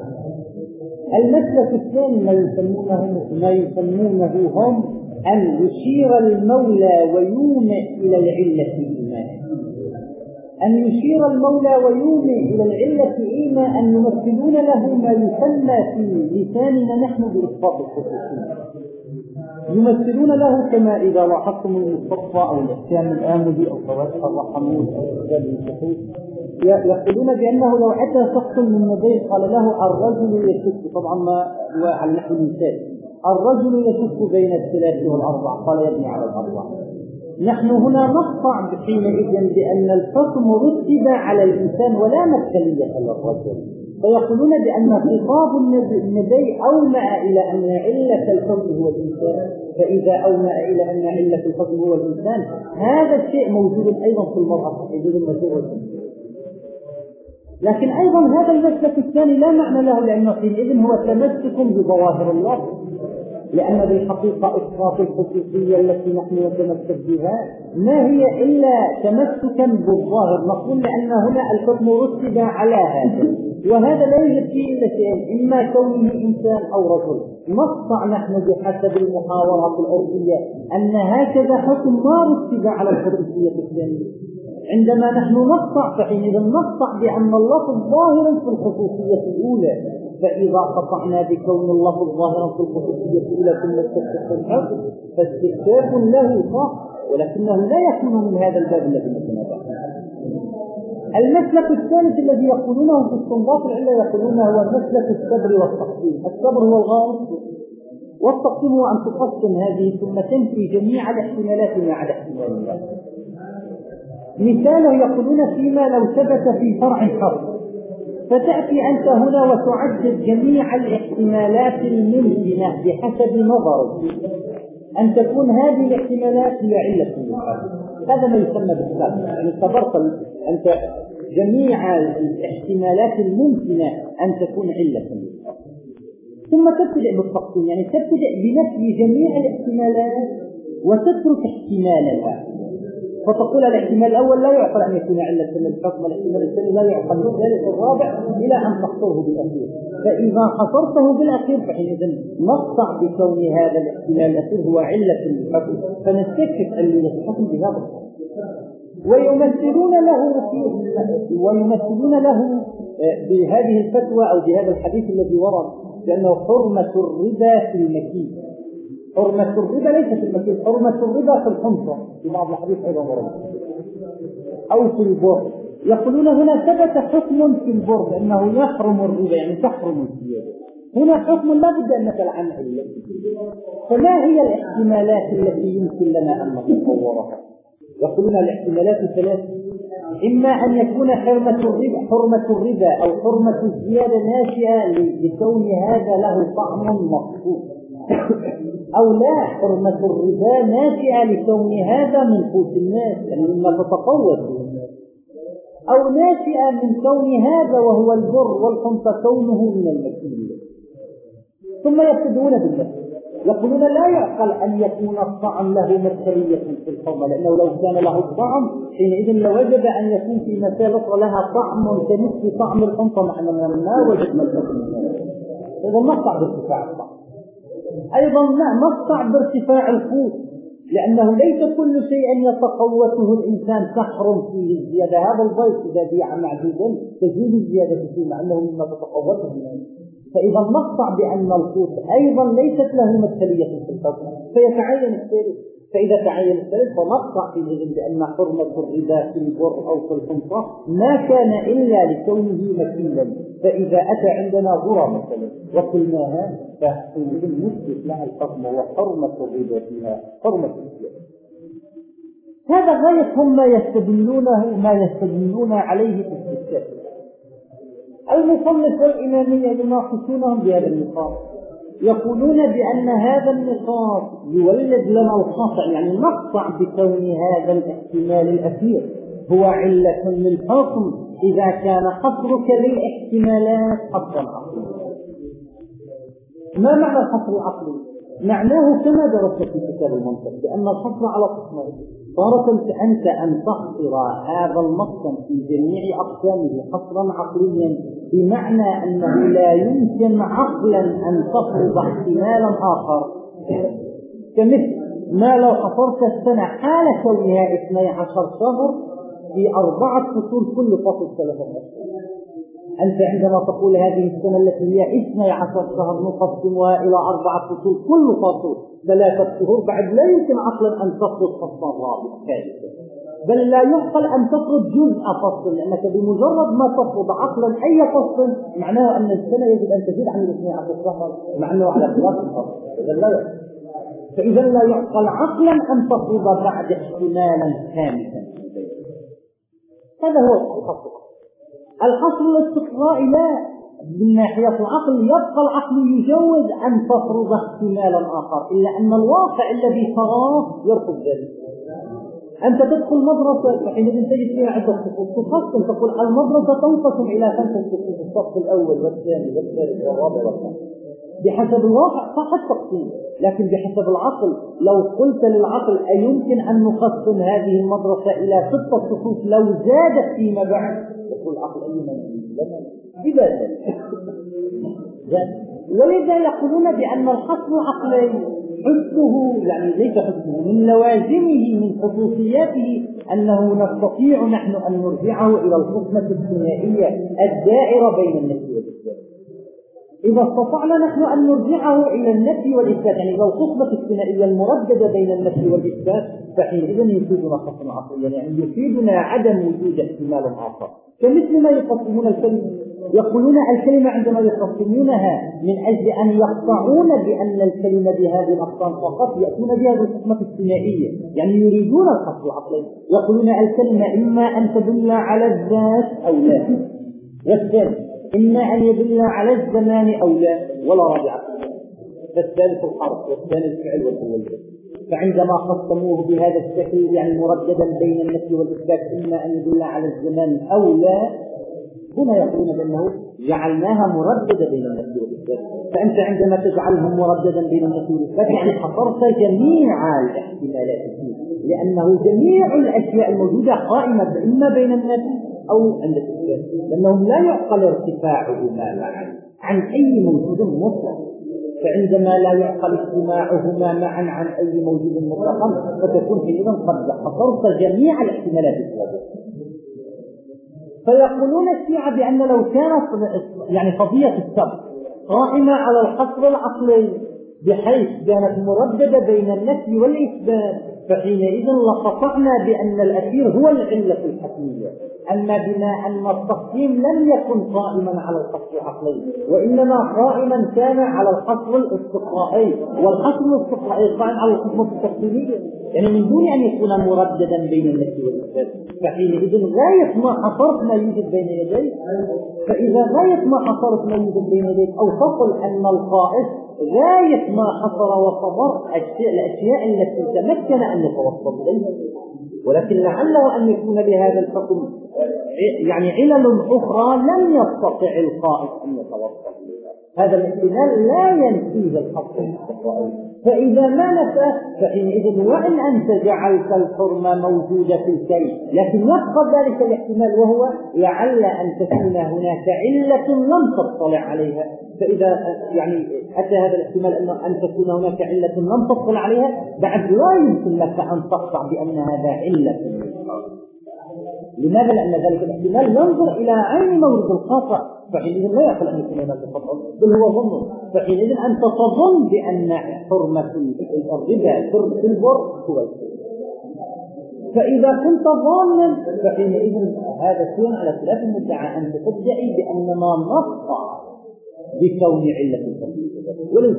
المسلك الثاني ما يسمونه ما يسمونه هم أن يشير المولى ويومئ إلى العلة إيماء، أن يشير المولى ويومئ إلى العلة إيماء، أن يمثلون له ما يسمى في لساننا نحن بإسقاط الخصوصية، يمثلون له كما إذا لاحظتم المصطفى أو الإحسان الآمدي أو فواتح الرحمون أو الرجال المستقيم يقولون بأنه لو أتى شخص من مدين قال له الرجل يشك، طبعا ما وعلى نحو المثال الرجل يشك بين الثلاث والأربع، قال يبني على الأربع. نحن هنا نقطع حينئذ بأن الحكم رتب على الإنسان ولا مثلية للرجل، فيقولون بأن خطاب النبي أومأ إلى أن علة الحكم هو الإنسان، فإذا أومأ إلى أن علة الحكم هو الإنسان هذا الشيء موجود أيضا في المرأة، موجود المجرد. لكن أيضا هذا المسلك الثاني لا معنى له، لأنه حينئذ هو تمسك بظواهر اللفظ، لأن بالحقيقة إسقاط الخصوصية التي نحن نتمسك بها ما هي إلا تمسكا بالظاهر، نقول لأن هنا الحكم رتب على هذا، وهذا لا يوجد فيه إلا شيئين، إما كونه إنسان أو رجل. نقطع نحن بحسب المحاورات العرفية أن هكذا حكم ما رتب على الخصوصية الثانية. عندما نحن نقطع فحينئذ نقطع بأن اللفظ ظاهر في الخصوصية الأولى، فإذا قطعنا بكون اللفظ ظاهرا في الخصوصية الأولى ثم استكشف الحكم فاستكشاف له صح، ولكنه لا يكون من هذا الباب الذي نتنازع. المسلك الثالث الذي يقولونه في استنباط العلة يقولونه هو مسلك الصبر والتقسيم. الصبر هو الغاية، والتقسيم هو أن تقسم هذه ثم تنفي جميع الاحتمالات ما عدا احتمال الله. مثاله يقولون فيما لو ثبت في فرع حرف، فتأتي أنت هنا وتعدد جميع الاحتمالات الممكنة بحسب نظرك أن تكون هذه الاحتمالات هي علة للحرف. هذا ما يسمى بالسابق، يعني صبرت أنت جميع الاحتمالات الممكنة أن تكون علة للحرف، ثم تبتدئ بالتقسيم، يعني تبتدئ بنفي جميع الاحتمالات وتترك احتمالها، فتقول الاحتمال الأول لا يعقل أن يكون علة للحكم، والاحتمال الثاني لا يعقل من الثالث والرابع إلى أن تحصره بالأخير. فإذا حصرته بالأخير فحينئذ نقطع بكون هذا الاحتمال الأخير هو علة للحكم، فنستكشف علة الحكم بهذا الطريق. ويمثلون له ويمثلون له بهذه الفتوى أو بهذا الحديث الذي ورد بأنه حرمة الربا في المكي. حرمة الربا ليس في المكي، حرمة الربا في الخمسة في بعض الحديث أيضا ورد، أو في البر. يقولون هنا ثبت حكم في البر بأنه يحرم الربا، يعني تحرم الزيادة. هنا حكم لا بد أن نتلعن عليه. فما هي الاحتمالات التي يمكن لنا أن نتصورها؟ يقولون الاحتمالات ثلاث، إما أن يكون حرمة الربا حرمة الربا أو حرمة الزيادة ناشئة لكون هذا له طعم مخصوص، أو لا حرمة الربا ناشئة لكون هذا من قوت الناس، يعني مما تتقوت، أو ناشئة من كون هذا وهو البر والخمسة كونه من المكيل. ثم يبتدون بالمثل، يقولون لا يعقل أن يكون الطعم له مثلية في الحرمة، لأنه لو كان له الطعم حينئذ لوجب أن يكون في مثال أخرى لها طعم كمثل طعم الحمصة، مع أننا ما وجدنا الحكم منها. إذا نقطع بارتفاع الطعم. أيضا لا نقطع بارتفاع القوت، لأنه ليس كل شيء يتقوته الإنسان تحرم فيه الزيادة. هذا البيض إذا بيع معدودا تزول الزيادة فيه مع أنه مما تتقوته الناس. فإذا نقطع بأن القوت أيضا ليست له مثلية في الحكم فيتعين الثالث. فإذا تعين الثالث فنقطع فيه بأن حرمة الربا في البر أو في الخمسة ما كان إلا لكونه مكيلا. فإذا أتى عندنا ذرة مثلا وقلناها فحينئذ نثبت لها الحكم وحرمة الربا فيها حرمة الزيادة. هذا غاية هم ما يستدلونه ما يستدلون عليه في الاستشهاد. المصنف والإمامية يناقشونهم بهذا النقاط، يقولون بأن هذا النقاط يولد لنا القطع، يعني نقطع بكون هذا الاحتمال الأخير هو علة للحكم إذا كان قصرك للاحتمالات حصرا عقليا. ما معنى الحصر العقلي؟ معناه كما درست في كتاب المنطق بأن الحصر على قسمين. صارت أنت أن تحصر هذا المقسم في جميع أقسامه حصرا عقليا، بمعنى أنه لا يمكن عقلا أن تفرض احتمالا آخر، كمثل ما لو حصرت السنة حال كونها اثني عشر شهر في أربعة فصول كل فصل ثلاثة أشهر. أنت عندما تقول هذه السنة التي هي اثني عشر شهر نقسمها إلى أربعة فصول كل فصل ثلاثة شهور، بعد لا يمكن عقلا أن تفرض فصلا رابعا ثالثا، بل لا يعقل أن تفرض جزء فصل، لأنك بمجرد ما تفرض عقلا أي فصل معناه أن السنة يجب أن تزيد عن اثني عشر شهر، مع أنه على خلاف الفصل. إذا لا يعقل فإذا لا يعقل عقلا أن تفرض بعد احتمالا خامسا. هذا هو الحصر. الحصر الاستقرائي لا، من ناحية العقل يبقى العقل يجوز أن تفرض احتمالا آخر، إلا أن الواقع الذي تراه يرفض ذلك. أنت تدخل مدرسة فحينئذ تجد فيها عدة صفوف، تقسم تقول المدرسة تنقسم إلى خمسة صفوف، الصف الأول والثاني والثالث والرابع والخامس بحسب الواقع صح التقسيم، لكن بحسب العقل لو قلت للعقل أيمكن أن نقسم هذه المدرسة إلى ستة صفوف لو زادت فيما بعد، يقول العقل أيما لنا بذلك. ولذا يقولون بأن الحصر العقلي حسنه يعني ليس حسنه من لوازمه من خصوصياته أنه نستطيع نحن أن نرجعه إلى الحكمة الثنائية الدائرة بين النفي والإثبات. إذا استطعنا نحن أن نرجعه إلى النفي والإثبات يعني إلى الحكمة الثنائية المرددة بين النفي والإثبات فحينئذ يفيدنا حصر عقليا يعني يفيدنا عدم وجود احتمال آخر، كمثل ما يقسمون الكلمة، يقولون الكلمة عندما يقسمونها من أجل أن يقطعون بأن الكلمة بهذه الأقسام فقط يأتون بهذه الحكمة الثنائية يعني يريدون الحصر العقلي، يقولون الكلمة إما أن تدل على الذات أو لا، والثاني إما أن يدل على الزمان أو لا ولا رابع، فالثالث الحرف والثاني الفعل والأول. فعندما قسموه بهذا الشكل يعني مرددا بين النفي والإثبات إما أن يدل على الزمان أو لا، هنا يقولون بأنه جعلناها مرددة بين النفي والإثبات. فأنت عندما تجعلهم مرددا بين النفي والإثبات يعني حصرت جميع الاحتمالات فيه، لأنه جميع الأشياء الموجودة قائمة إما بين النفي أو عند الإثبات، لأنهم لا يعقل ارتفاعهما معا عن أي موجود مطلق، فعندما لا يعقل اجتماعهما معا عن أي موجود مطلق فتكون حينئذ قد حصرت جميع الاحتمالات السابقة. فيقولون الشيعة بأن لو كانت يعني قضية السبب قائمة على الحصر العقلي بحيث كانت مرددة بين النفي والإثبات فحينئذ لقطعنا بأن الأخير هو العلة الحتمية، أما بما أن التقسيم لم يكن قائما على الحصر العقلي وإنما قائما كان على الحصر الاستقرائي، والحصر الاستقرائي قائم على الحكمة التقسيمية يعني من دون أن يكون مرددا بين النفي والإثبات، فحينئذ غاية ما حصرت ما يوجد بين يديك، فإذا غاية ما حصرت ما يوجد بين يديك أو تقل أن القائد غاية ما حصر وصبر الأشياء التي تمكن أن يتوصل إليها، ولكن لعله أن يكون لهذا الحكم يعني علل أخرى لم يستطع القائد أن يتوصل إليها، هذا الاحتمال لا ينفيه الحق الاستقرائي، فإذا ما نفى فحينئذ وإن أنت جعلت الحرمة موجودة في الكي لكن يبقى ذلك الاحتمال وهو لعل أن تكون هناك علة لم تطلع عليها، فإذا يعني أتى هذا الاحتمال أن أن تكون هناك علة لم تطلع عليها بعد لا يمكن لك أن تقطع بأن هذا علة. لماذا؟ لأن ذلك الاحتمال ينظر إلى عين مورد الخطأ فحينئذ لا يقل أن يكون هناك خطأ بل هو ظن، فحينئذ أنت تظن بأن حرمة الربا في البر هو الشيء، فإذا كنت ظانا فحينئذ هذا شيء على خلاف المدعى أن تدعي بأن ما نص بكون علة التنفيذ وليس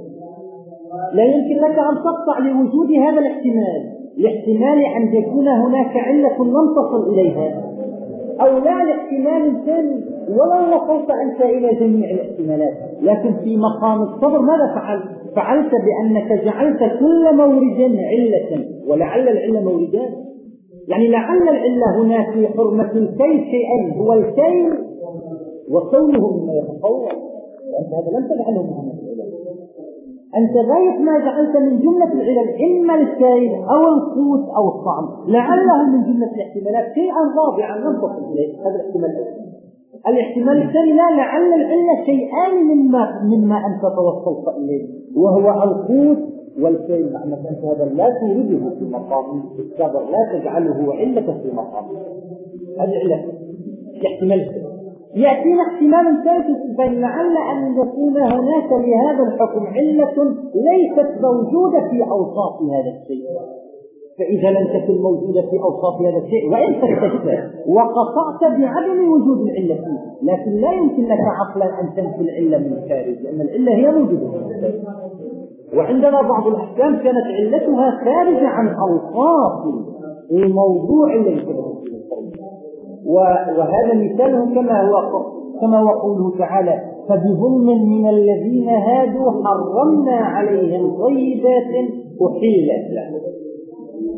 لا يمكن لك أن تقطع لوجود هذا الاحتمال لاحتمال أن تكون هناك علة لم تصل إليها أو لا الاحتمال الثاني ولو وصلت أنت إلى جميع الاحتمالات، لكن في مقام الصبر ماذا فعلت؟ فعلت بأنك جعلت كل مورد علة ولعل العلة موردان، يعني لعل العلة هنا في حرمة الكيل شيئين هو الكيل وكونه مما يتطور، وأنت هذا لم تجعله من جملة العلل، أنت غاية ما جعلت من جملة العلل إما الكيل أو القوت أو الطعم، لعله من جملة الاحتمالات شيئا رابعا لم تصل إليه، هذا الاحتمال الأول. الاحتمال الثاني لا لعل العلة شيئان مما, مما أنت توصلت إليه وهو القوت والكيل، معنى أنت هذا لا تورده في مقام الصبر لا تجعله علة في مقام هذه علة الاحتمال الثاني. يأتينا احتمال ثالث بل لعل أن يكون هناك لهذا الحكم علة ليست موجودة في أوصاف هذا الشيء، فإذا لم تكن موجودة في أوصاف هذا الشيء وإن فتشت وقطعت بعدم وجود العلة فيه، لكن لا يمكن لك عقلا أن تنفي العلة من الخارج لأن العلة هي موجودة في الخارج، وعندنا بعض الأحكام كانت علتها خارجة عن أوصاف الموضوع الذي تدخل فيه الخارج، وهذا مثاله كما هو كما وقوله تعالى فبظلم من الذين هادوا حرمنا عليهم طيبات أحلت لهم،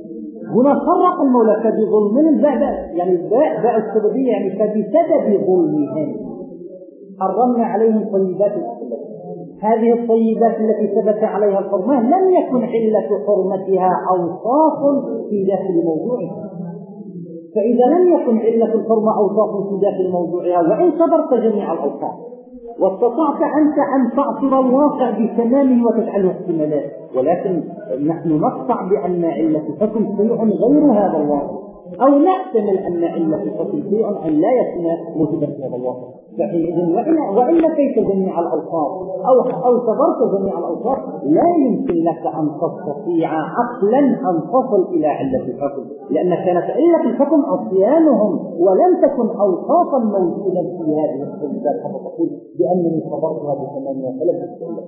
هنا فرق المولى فبظلم بعد يعني باء باء السببية يعني فبسبب ظلمهم حرمنا عليهم طيبات الحلال. هذه الطيبات التي ثبت عليها الحرمان لم يكن علة حرمتها أوصاف في داخل موضوعها. فإذا لم يكن علة الحرمة أوصاف في داخل موضوعها وإن صبرت جميع الأوصاف واستطعت أنت أن تعصر الواقع بتمامه وتجعله احتمالات، ولكن نحن نقطع بأن علة الحكم شيء غير هذا الواقع، أو نحتمل أن علة الحكم شيء أن لا يكون موجودا في هذا الواقع. فحينئذ وإن, وإن نفيت جميع الأوصاف أو أو صبرت جميع الأوصاف لا يمكن لك أن تستطيع عقلا أن تصل إلى علة الحكم، لأن كانت علة الحكم عصيانهم ولم تكن أوصافا موجودة في هذه الحجة حتى تقول بأنني صبرتها بثمانية فلم تكن.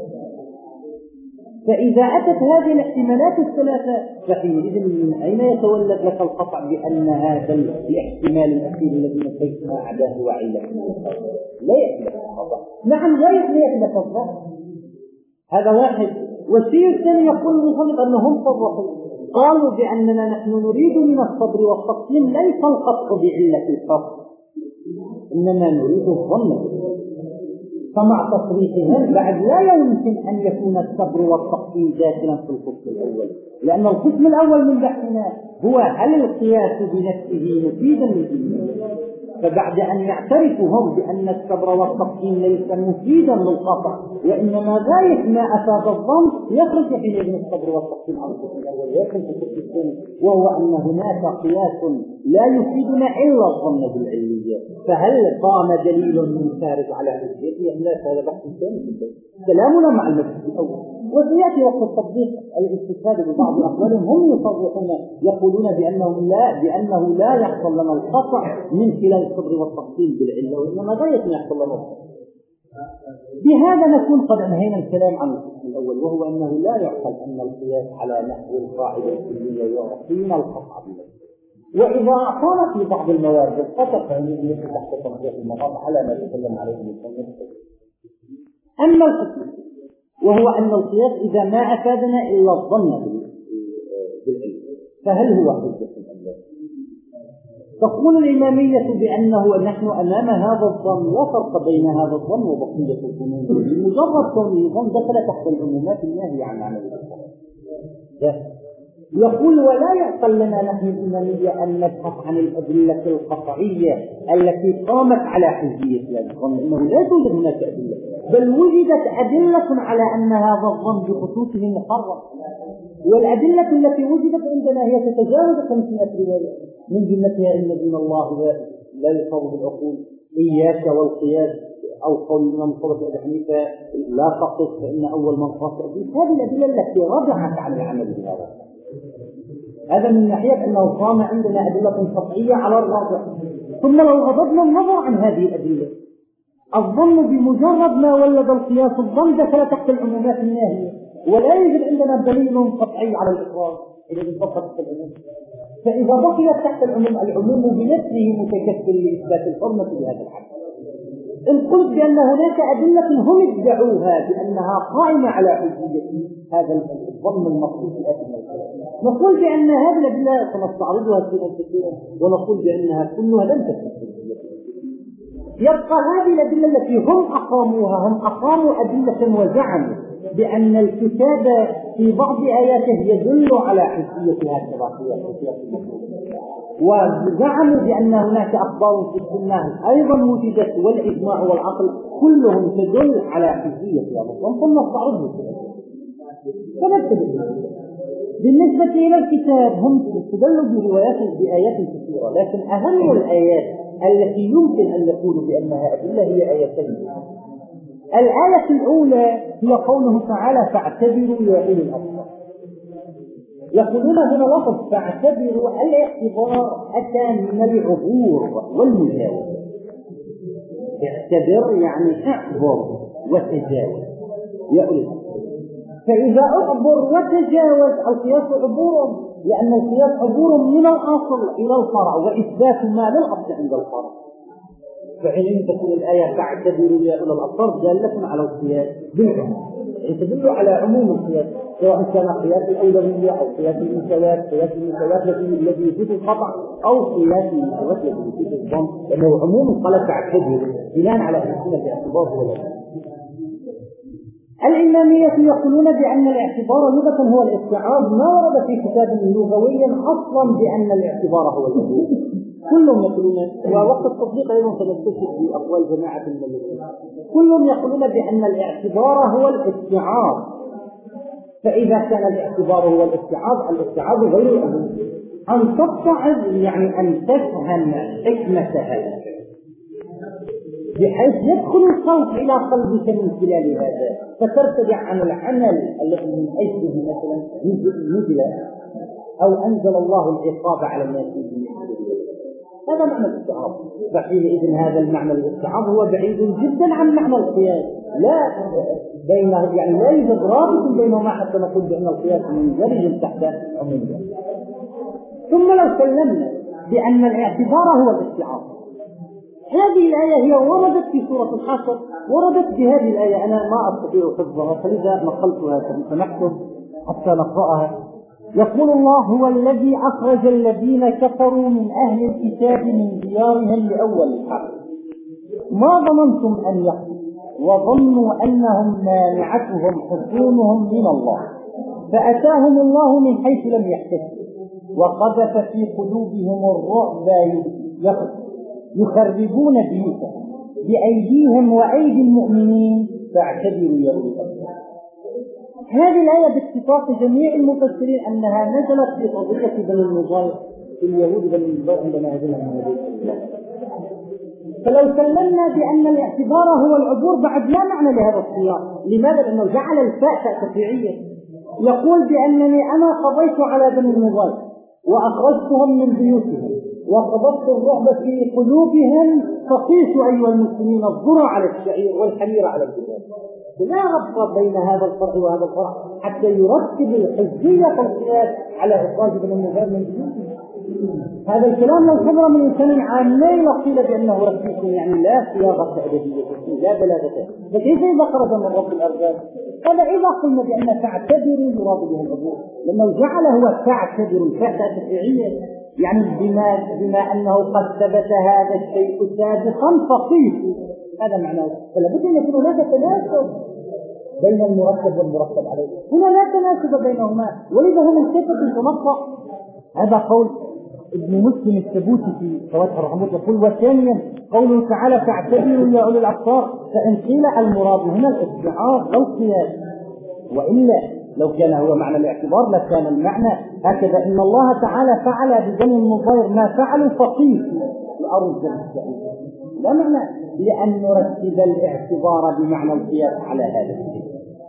فإذا أتت هذه الاحتمالات الثلاثة فحينئذ من أين يتولد لك القطع بأن هذا الاحتمال الأخير الذي نسيتنا عداه وعلة؟ لا يأتي القطع. نعم لا يأتي القطع، هذا واحد. والشيء الثاني يقول المصنف أنهم صرحوا قالوا بأننا نحن نريد من الصبر والتقسيم ليس القطع بعلة الحكم، إنما نريد الظن. فمع تصريحهم بعد لا يمكن أن يكون الصبر والتقسيم داخلا في القسم الأول، لأن القسم الأول من بحثنا هو هل القياس بنفسه مفيدا للإيمان. فبعد أن يعترفوا هم بأن الصبر والتقسيم ليس مفيدا للقطع وإنما غاية ما أفاد الظن، يخرج حينئذ الصبر والتقسيم عن القسم الأول ويخرج في القسم الثاني، وهو أن هناك قياس لا يفيدنا إلا الظن بالعلية. فهل قام دليل من خارج على حجيته أم لا؟ هذا بحث ثاني. كلامنا مع المسجد الأول وسيأتي وقت التطبيق الاستفادة ببعض أقوالهم هم يصرحون يقولون بأنهم لا بأنه لا يحصل لنا القطع من خلال الصبر والتقسيم بالعلة وإنما غاية ما يحصل لنا. بهذا نكون قد انهينا الكلام عن القسم الأول، وهو أنه لا يعقل أن القياس على نحو القاعدة الكلية يعطينا القطع بالعلة. وإذا أعطانا في بعض الموارد القطع فإنه تحت تنظير المناط على ما تكلم عليه المصنف. أما القسم وهو أن القياس إذا ما أفادنا إلا الظن بالعلم فهل هو حجة أم لا؟ تقول الإمامية بأنه نحن أمام هذا الظن لا فرق بين هذا الظن وبقية الظنون، بمجرد كونه ظن دخل تحت العمومات الناهية عن عمل الظن. يقول ولا يعقل لنا نحن الإمامية أن نبحث عن الأدلة القطعية التي قامت على حجية هذا الظن، إنه لا توجد هناك أدلة، بل وجدت أدلة على أن هذا الظن بخصوصه محرم. والأدلة التي وجدت عندنا هي تتجاوز خمسمائة رواية، من جملتها إن دين الله لا يصاب بالعقول، إياك والقياس، أو قول الإمام صلى أبي حنيفة لا تقص فإن أول من قاس. هذه الأدلة التي رجعت عن العمل بهذا. هذا من ناحية أنه قام عندنا أدلة قطعية على الراجح. ثم لو غضبنا النظر عن هذه الأدلة، الظن بمجرد ما ولد القياس الظن دخل تحت العمومات الناهية، ولا يوجد عندنا دليل قطعي على الإقرار إذا انفصل تحت العموم. فإذا بقيت تحت العموم العموم بنفسه متكفل لإثبات الحرمة بهذا الحد. إن قلت بأن هناك أدلة هم ادعوها بأنها قائمة على حجية هذا الظن المقصود في آخر الكلام، نقول بأن هذه الأدلة سنستعرضها كثيرا ونقول بأنها كلها لم تكن. يبقى هذه الأدلة التي هم أقاموها، هم أقاموا أدلة وزعموا بأن الكتاب في بعض آياته يدل على حجية هذه الرافية، وزعموا بأن هناك أخبار في السنة أيضا وجدت والإجماع والعقل كلهم تدل على حجية هذا الظن، ثم نستعرضه. فنبتدئ بالنسبة إلى الكتاب هم استدلوا بروايات بآيات كثيرة، لكن أهم الآيات التي يمكن أن يقولوا بأنها أدلة هي آيتين. الآية الأولى هي قوله تعالى فاعتبروا يا أولي الأبصار. يقولون هنا لفظ فاعتبروا الاعتبار أتى من العبور والمجاوزة. اعتبر يعني اعبر وتجاوز يا أولي الأبصار. فإذا أعبر وتجاوز القياس عبور، لأن القياس عبور من الأصل إلى الفرع وإثبات ما للأصل عند الفرع. فحين تكون الآية تعتبر يا أولي الأبصار دالة على القياس بالعموم، تدل على عموم القياس. سواء كان قياس الأولوية أو قياس المساواة، قياس المساواة الذي يفيد القطع أو قياس المساواة الذي يفيد الضم، لأنه عموم قال تعتبر بناء على حسن الاعتبار هو الأول. الإمامية يقولون بأن الاعتبار لغة هو الاستعاض، ما ورد في كتاب لغويا أصلا بأن الاعتبار هو الوجود. كلهم يقولون، ووقت التطبيق أيضا سنكتشف في أقوال جماعة من المسلمين، كلهم يقولون بأن الاعتبار هو الاستعاض. فإذا كان الاعتبار هو الاستعاض، الاستعاض غير الوجود. أن تتعظ يعني أن تفهم حكمة هذا بحيث يدخل الخوف إلى قلبك من خلال هذا، فترتدع عن العمل الذي من أجله مثلا نزل أو أنزل الله العقاب على الناس. هذا معنى الاستعاض. فحينئذ هذا المعنى الاستعاض هو بعيد جدا عن معنى القياس، لا بينه يعني لا يوجد رابط بينهما حتى نقول بأن القياس منزلج تحت عموم. ثم لو سلمنا بأن الاعتبار هو الاستعاض، هذه الآية هي وردت في سورة الحشر، وردت بهذه الآية، أنا ما أستطيع حفظها فلذا نقلتها فنحفظ حتى نقرأها. يقول الله: هو الذي أخرج الذين كفروا من أهل الكتاب من ديارهم لأول الحرب ما ظننتم أن يخرجوا وظنوا أنهم مانعتهم حصونهم من الله فأتاهم الله من حيث لم يحتسبوا وقذف في قلوبهم الرعب يخربون بيوتهم بأيديهم وأيدي المؤمنين فاعتبروا يا أولي الألباب. هذه الآية باتفاق جميع المفسرين أنها نزلت في قضية بني النضير، في اليهود بني النضير عندما هزمهم النبي صلى الله عليه وسلم. فلو سلمنا بأن الاعتبار هو العبور بعد لا معنى لهذا السياق. لماذا؟ لأنه جعل الفاء تفريعية. يقول بأنني أنا قضيت على بني النضير وأخرجتهم من بيوتهم وقبضت الرعب في قلوبهم فقيسوا أيها المسلمين الذرة على الشعير والحمير على الجبال. لا ربط بين هذا الفرع وهذا الفرع حتى يرتب الحزية القياس على إخراج بني النضير من بيوتهم. هذا الكلام لو صدر من إنسان عامي وقيل بأنه ركيس، يعني لا صياغة أدبية لا بلاغة، فكيف إذا خرج من رب الأرباب؟ هذا إذا قلنا بأن تعتبروا يراد به العبور، لأنه جعل هو تعتبر الفاء تفريعية، يعني بما, بما أنه قد ثبت هذا الشيء سابقا فقيس، هذا معناه. فلا بد أن يكون هناك تناسب بين المرتب والمرتب عليه، هنا لا تناسب بينهما، ولذا هم الكتب تنطق. هذا قول ابن مسلم السبوتي في فواتح الرحمات. يقول: وثانيا قوله تعالى فاعتبروا يا أولي الأبصار، فإن قيل المراد هنا الاستعاض أو قياس، وإلا لو كان هو معنى الاعتبار لكان المعنى هكذا: إن الله تعالى فعل ببني النضير ما فعلوا فقيس الأرض والسعيد، لا معنى لأن نرتب الاعتبار بمعنى القياس على هذا الشيء.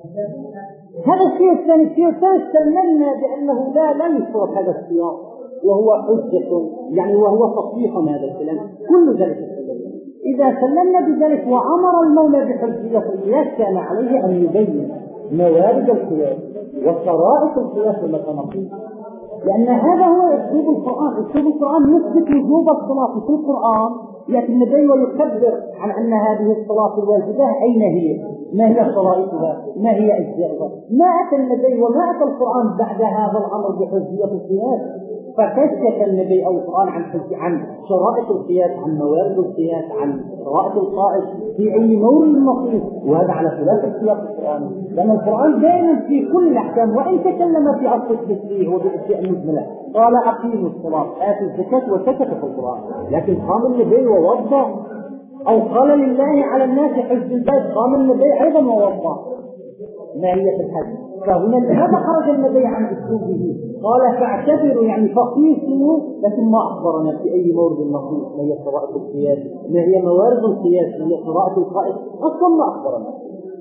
هذا الشيء الثاني. الشيء الثاني استلمنا بأنه لا لم يصرف هذا السياق وهو حجة، يعني وهو تصحيح هذا الكلام، كل ذلك استلمنا. إذا سلمنا بذلك وأمر المولى بحجية القياس كان عليه أن يبين موارد القياس وشرائط القياس والمتناقض، لأن هذا هو أسلوب القرآن. أسلوب القرآن يثبت وجوب الصلاة في القرآن، يأتي النبي ويكبر عن أن هذه الصلاة الواجبة أين هي، ما هي شرائطها، ما هي أجزائها. ما أتى النبي وما أتى القرآن بعد هذا الأمر بحجية القياس، فكشف النبي أو القرآن عن عن شرائط القياس، عن موارد القياس، عن شرائط القائس في أي مورد النصوص، وهذا على خلاف السياق القرآني، لأن القرآن دائما في كل الأحكام وإن تكلم في أصل التشريع وبالأشياء المجملة قال أقيموا الصلاة آتوا الزكاة وسكت في القرآن، لكن قام النبي ووضع، أو قال لله على الناس حج البيت، قام النبي أيضا ووضع ما هي في الحج. فهنا لهذا خرج النبي عن أسلوبه، قال فاعتبروا يعني فقيسوا، لكن ما أخبرنا في أي مورد النصوص ما هي شرائط القياس، ما هي موارد القياس، ما هي شرائط القائس، أصلا ما أخبرنا.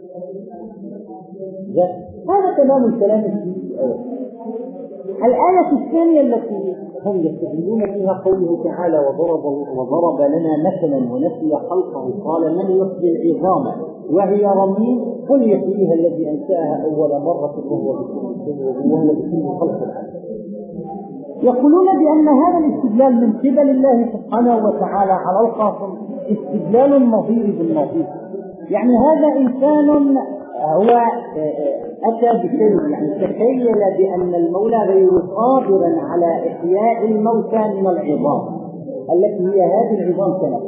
هذا تمام الكلام الأول. الآية الثانية التي هم يستدلون فيها قوله تعالى وضرب, وضرب لنا مثلا ونسي خلقه قال من يحيي العظام وهي رميم قل يحييها الذي أنشأها أول مرة وهو بكل خلق عليم. يقولون بأن هذا الاستدلال من قبل الله سبحانه وتعالى على الخاصم استدلال نظير بالنظير، يعني هذا إنسان هو أتى بشيء يعني تخيل بأن المولى غير قادر على إحياء الموتى من العظام التي هي هذه العظام كانت،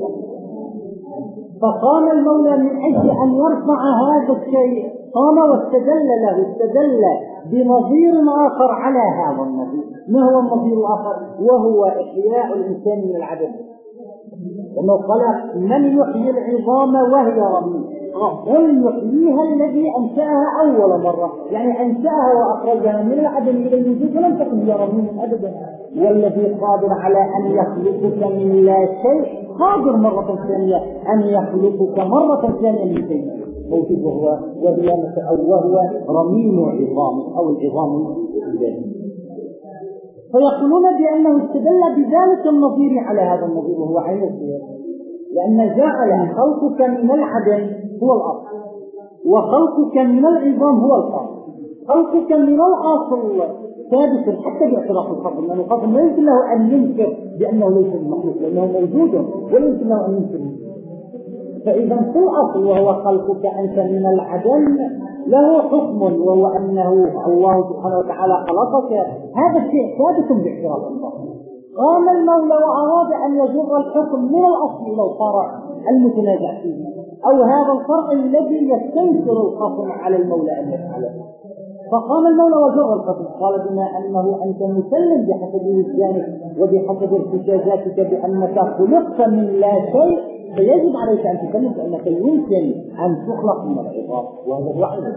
فقام المولى من أجل أن يرفع هذا الشيء، قام واستدل له استدل بنظير آخر على هذا النظير. ما هو النظير الآخر؟ وهو إحياء الإنسان من العدم. لأنه قال من يحيي العظام وهي رميم، قل يحييها الذي أنشأها أول مرة، يعني أنشأها وأخرجها من العدم إلى الوجود ولم تكن هي رميم أبدا. والذي قادر على أن يخلقك من لا شيء قادر مرة ثانية أن يخلقك مرة ثانية من شيء موجود، وهو أو وهو رميم عظام أو العظام البدني. فيقولون بأنه استدل بذلك النظير على هذا النظير وهو عين الخير، لأن جعل خلقك من العدم هو الأصل، وخلقك من العظام هو الأصل. خلقك من الأصل ثابت حتى باعتراف الخلق، لأنه الخلق لا يمكن له أن ينكر بأنه ليس المخلوق، لأنه موجود ولا يمكن له أن ينكر. فإذا في الأصل وهو خلقك أنت من العدم له حكم، وهو أنه الله سبحانه وتعالى خلقك، هذا الشيء ثابت باعتراف الخلق. قام المولى وأراد أن يجر الحكم من الأصل إلى الفرع المتنازع فيه، أو هذا الفرع الذي يستنكر الخصم على المولى أن يفعله. فقام المولى وجر الحكم، قال بما أنه أنت مسلم بحسب وجدانك وبحسب ارتجاجاتك بأنك خلقت من لا شيء، فيجب عليك أن تسلم بأنك يمكن أن تخلق من العظام، وهذا هو عين.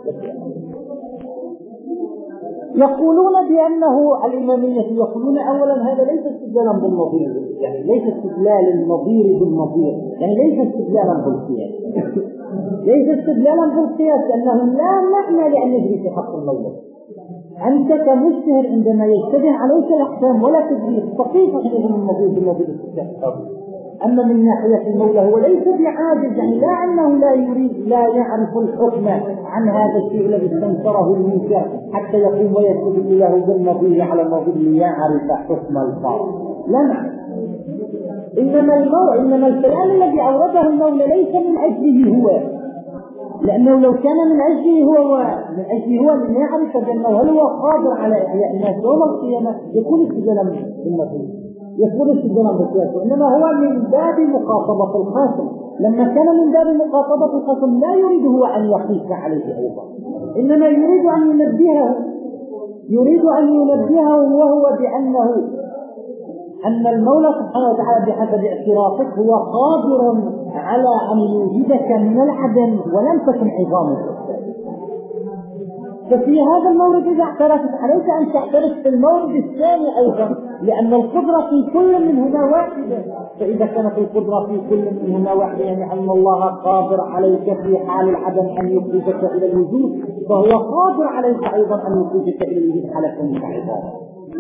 يقولون بأنه الإمامية يقولون أولا هذا ليس استدلالا بالنظير، يعني ليس استدلال النظير بالنظير، يعني ليس استدلالا بالقياس، ليس استدلالا بالقياس، لأنه لا معنى لأن يجري في حق المولى. أنت كمجتهد عندما يجتمع عليك الأحكام ولا تدري فكيف تجد النظير بالنظير الصحيح؟ أما من ناحية المولى هو ليس بعاجز، يعني لا أنه لا يريد لا يعرف الحكم عن هذا الشيء الذي استنكره المنكر حتى يقوم ويستدل له بالنظير على النظير ليعرف حكم الفرع، لا معنى. إنما المولى إنما الكلام الذي أورده المولى ليس من أجله هو، لأنه لو كان من أجله هو من أجله هو ليعرف بأنه هل هو قادر على إحياء الناس يوم القيامة يكون استدلالا بالنظير، يكون استدلالا بالقياس. وإنما هو من باب مخاطبة الخاصم، لما كان من باب مخاطبة الخاصم لا يريد هو أن يقيس عليه أيضا، إنما يريد أن ينبهه يريد أن ينبهه وهو بأنه أن المولى سبحانه وتعالى بحسب اعترافك هو قادر على أن يوجدك من العدم ولم تكن عظامك. ففي هذا المورد إذا اعترفت عليك أن تعترف في المورد الثاني أيضا، لأن القدرة في كل منهما واحدة. فإذا كانت القدرة في كل منهما واحدة يعني أن الله قادر عليك في حال العدم أن يخرجك إلى الوجود، فهو قادر عليك أيضا أن يخرجك إلى الوجود حالة كونك عظام.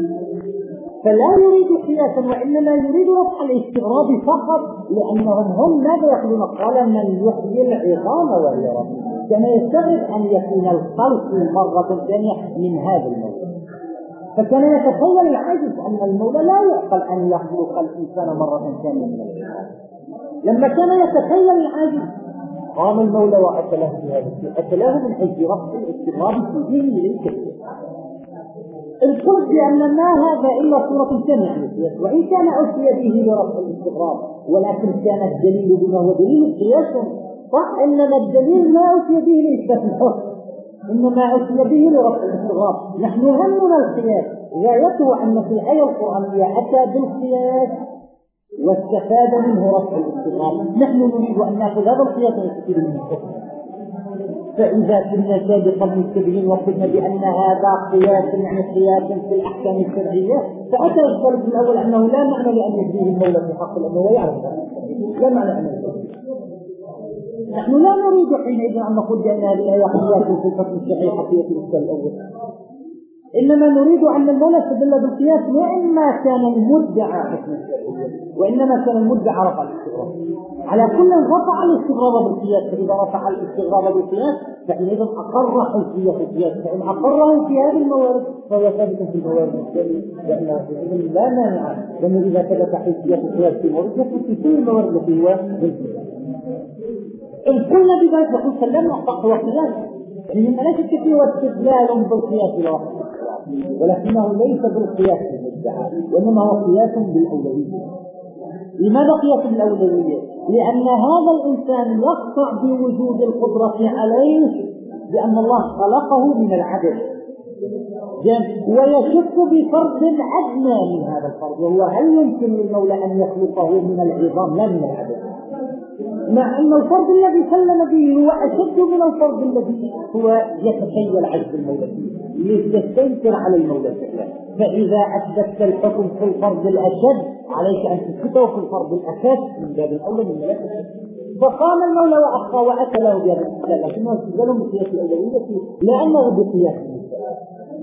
فلا يريد قياسا وإنما يريد رفع الاستغراب فقط، لأنهم هم ماذا يقولون؟ قال من يحيي العظام وهي رميم، كما يستغرب أن يكون الخلق مرة ثانية من هذا المولى. فكان يتخيل العاجز أن المولى لا يعقل أن يخلق الإنسان مرة ثانية من العظام. لما كان يتخيل العاجز قام المولى وأتلاه بهذا الشيء، أتلاه من أجل رفع الاستغراب في ذهنه للكثير. القلت بأن ما هذا إلا صورة ثانية عن القياس، وإن كان أتي به لرفع الاستغراب، ولكن كان الدليل بما هو دليل القياس صح، إنما الدليل ما أتي به لإثبات الحكم، إنما أتي به لرفع الاستغراب. نحن همنا القياس، غايته أن في الآية القرآنية أتى بالقياس واستفاد منه رفع الاستغراب. نحن نريد أن نأخذ هذا القياس ونستفيد منه الحكم. فإذا كنا سابقا مستبين وقلنا بأن هذا قياس يعني قياس في الأحكام الشرعية، فأتى الشرط الأول أنه لا معنى لأن يجريه المولى في حق، لأنه لا يعرف لا معنى أن يجريه. نحن لا نريد حينئذ أن نقول بأن هذه الآية قياس في الحكم الشرعي حقيقة الإشكال الأول، إنما نريد أن المولى استدل بالقياس وإما كان المدعى حكم الشرعي وإنما كان المدعى رفع الاستغراب. على كل رفع الاستغراب بالقياس، فإذا رفع الاستغراب بالقياس فحينئذ أقر حجية القياس، فإن أقره في هذه الموارد فهو ثابت في الموارد الثانية، لأنه حينئذ لا مانع، لأنه إذا ثبت حجية القياس في موارد يثبت في كل الموارد التي هو بالقياس. إن قلنا بذلك نقول سلمنا أخطأ هو قياس، يعني مما لا شك فيه هو استدلال بالقياس الواقع، ولكنه ليس بالقياس المدعى، وإنما هو قياس بالأولوية. لماذا قياس بالأولوية؟ لأن هذا الإنسان يقطع بوجود القدرة عليه بأن الله خلقه من العدم، ويشك بفرد أدنى من هذا الفرد، وهو هل يمكن للمولى أن يخلقه من العظام لا من العدم، مع أن الفرد الذي سلم به هو أشد من الفرد الذي هو يتخيل عجز المولى فيه، يستنكر على المولى فيه. فإذا أثبتت الحكم في الفرد الأشد عليك أن تثبته في الفرد الأخف من باب الأولى من ملك الشد. فقام المولى وأخفى وأتى له بهذا الاستدلال، لكنه استدلال بقياس الأولوية لأنه بقياس المستوى.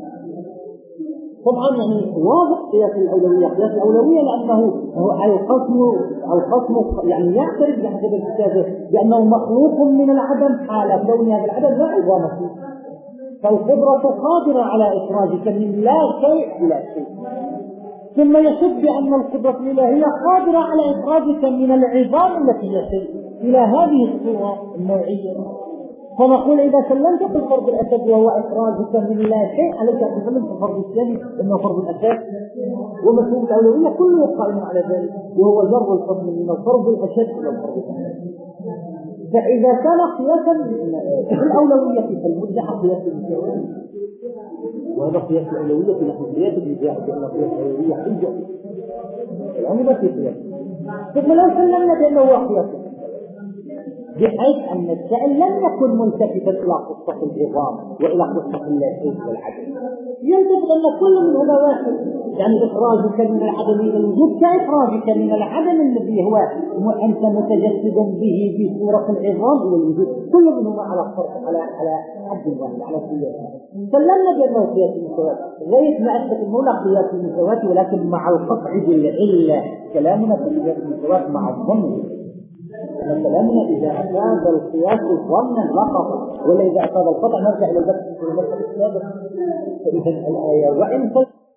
طبعا يعني واضح قياس الأولوية، قياس الأولوية لأنه القسم القسم يعني يعترف بحسب الكتابة بأنه مخلوق من العدم حال كون هذا العدم لا عظام فيه، فالقدرة قادرة على إخراجك من لا شيء إلى شيء، ثم يشد بأن القدرة الإلهية قادرة على إخراجك من العظام التي هي شيء إلى هذه الصورة النوعية. فنقول إذا سلمت في الفرض الأسد وهو إخراجك من لا شيء عليك أن تسلم في الفرض الثاني إنه فرض الأسد، ومفهوم الأولوية كله قائم على ذلك، وهو جر الفضل من الفرض الأشد إلى الفرض الأسد. فإذا كان قياسا في الأولوية فالمدعى قياس المساواة، وهذا قياس الأولوية نحن قياس المجاهد بأن قياس الأولوية حجة الآن ما في قياس. ثم لو سلمنا بأنه هو قياس بحيث أن السائل لم يكن ملتفتا إلى قصة العظام وإلى قصة اللاشيء والعدم، يلتفت أن كل من هذا واحد، يعني إخراجك من العدم إلى الوجود كإخراجك من العدم الذي هو أنت متجسد به في صورة العظام إلى الوجود، كل منهما على فرق على على حد واحد على قياس. سلمنا بأنه قياس المساواة غير ما أثبت المولى قياس المساواة، ولكن مع القطع بالعلة. كلامنا في قياس المساواة مع الظن، كلامنا إذا أفاد القياس ظنا لقطا، ولا إذا أفاد القطع نرجع إلى البحث في المسألة السابقة. فإذا الآية وإن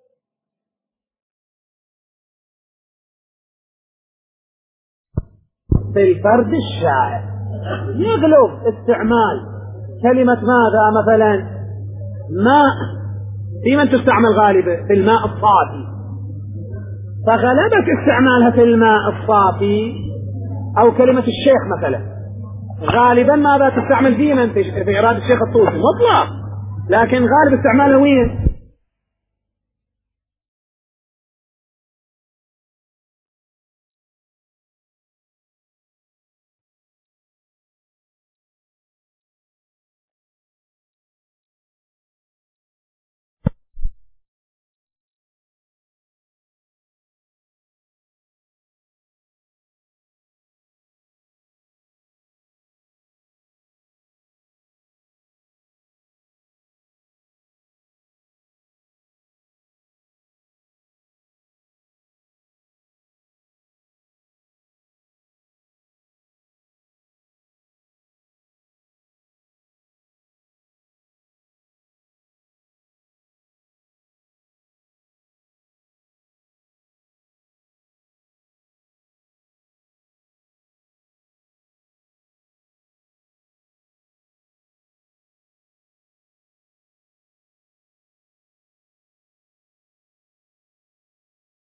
في الفرد الشائع يغلب استعمال كلمة ماذا مثلا ماء في من تستعمل غالبا في الماء الصافي، فغلبت استعمالها في الماء الصافي، أو كلمة الشيخ مثلا غالبا ماذا تستعمل في من في إرادة الشيخ الطوسي مطلق، لكن غالب استعمالها وين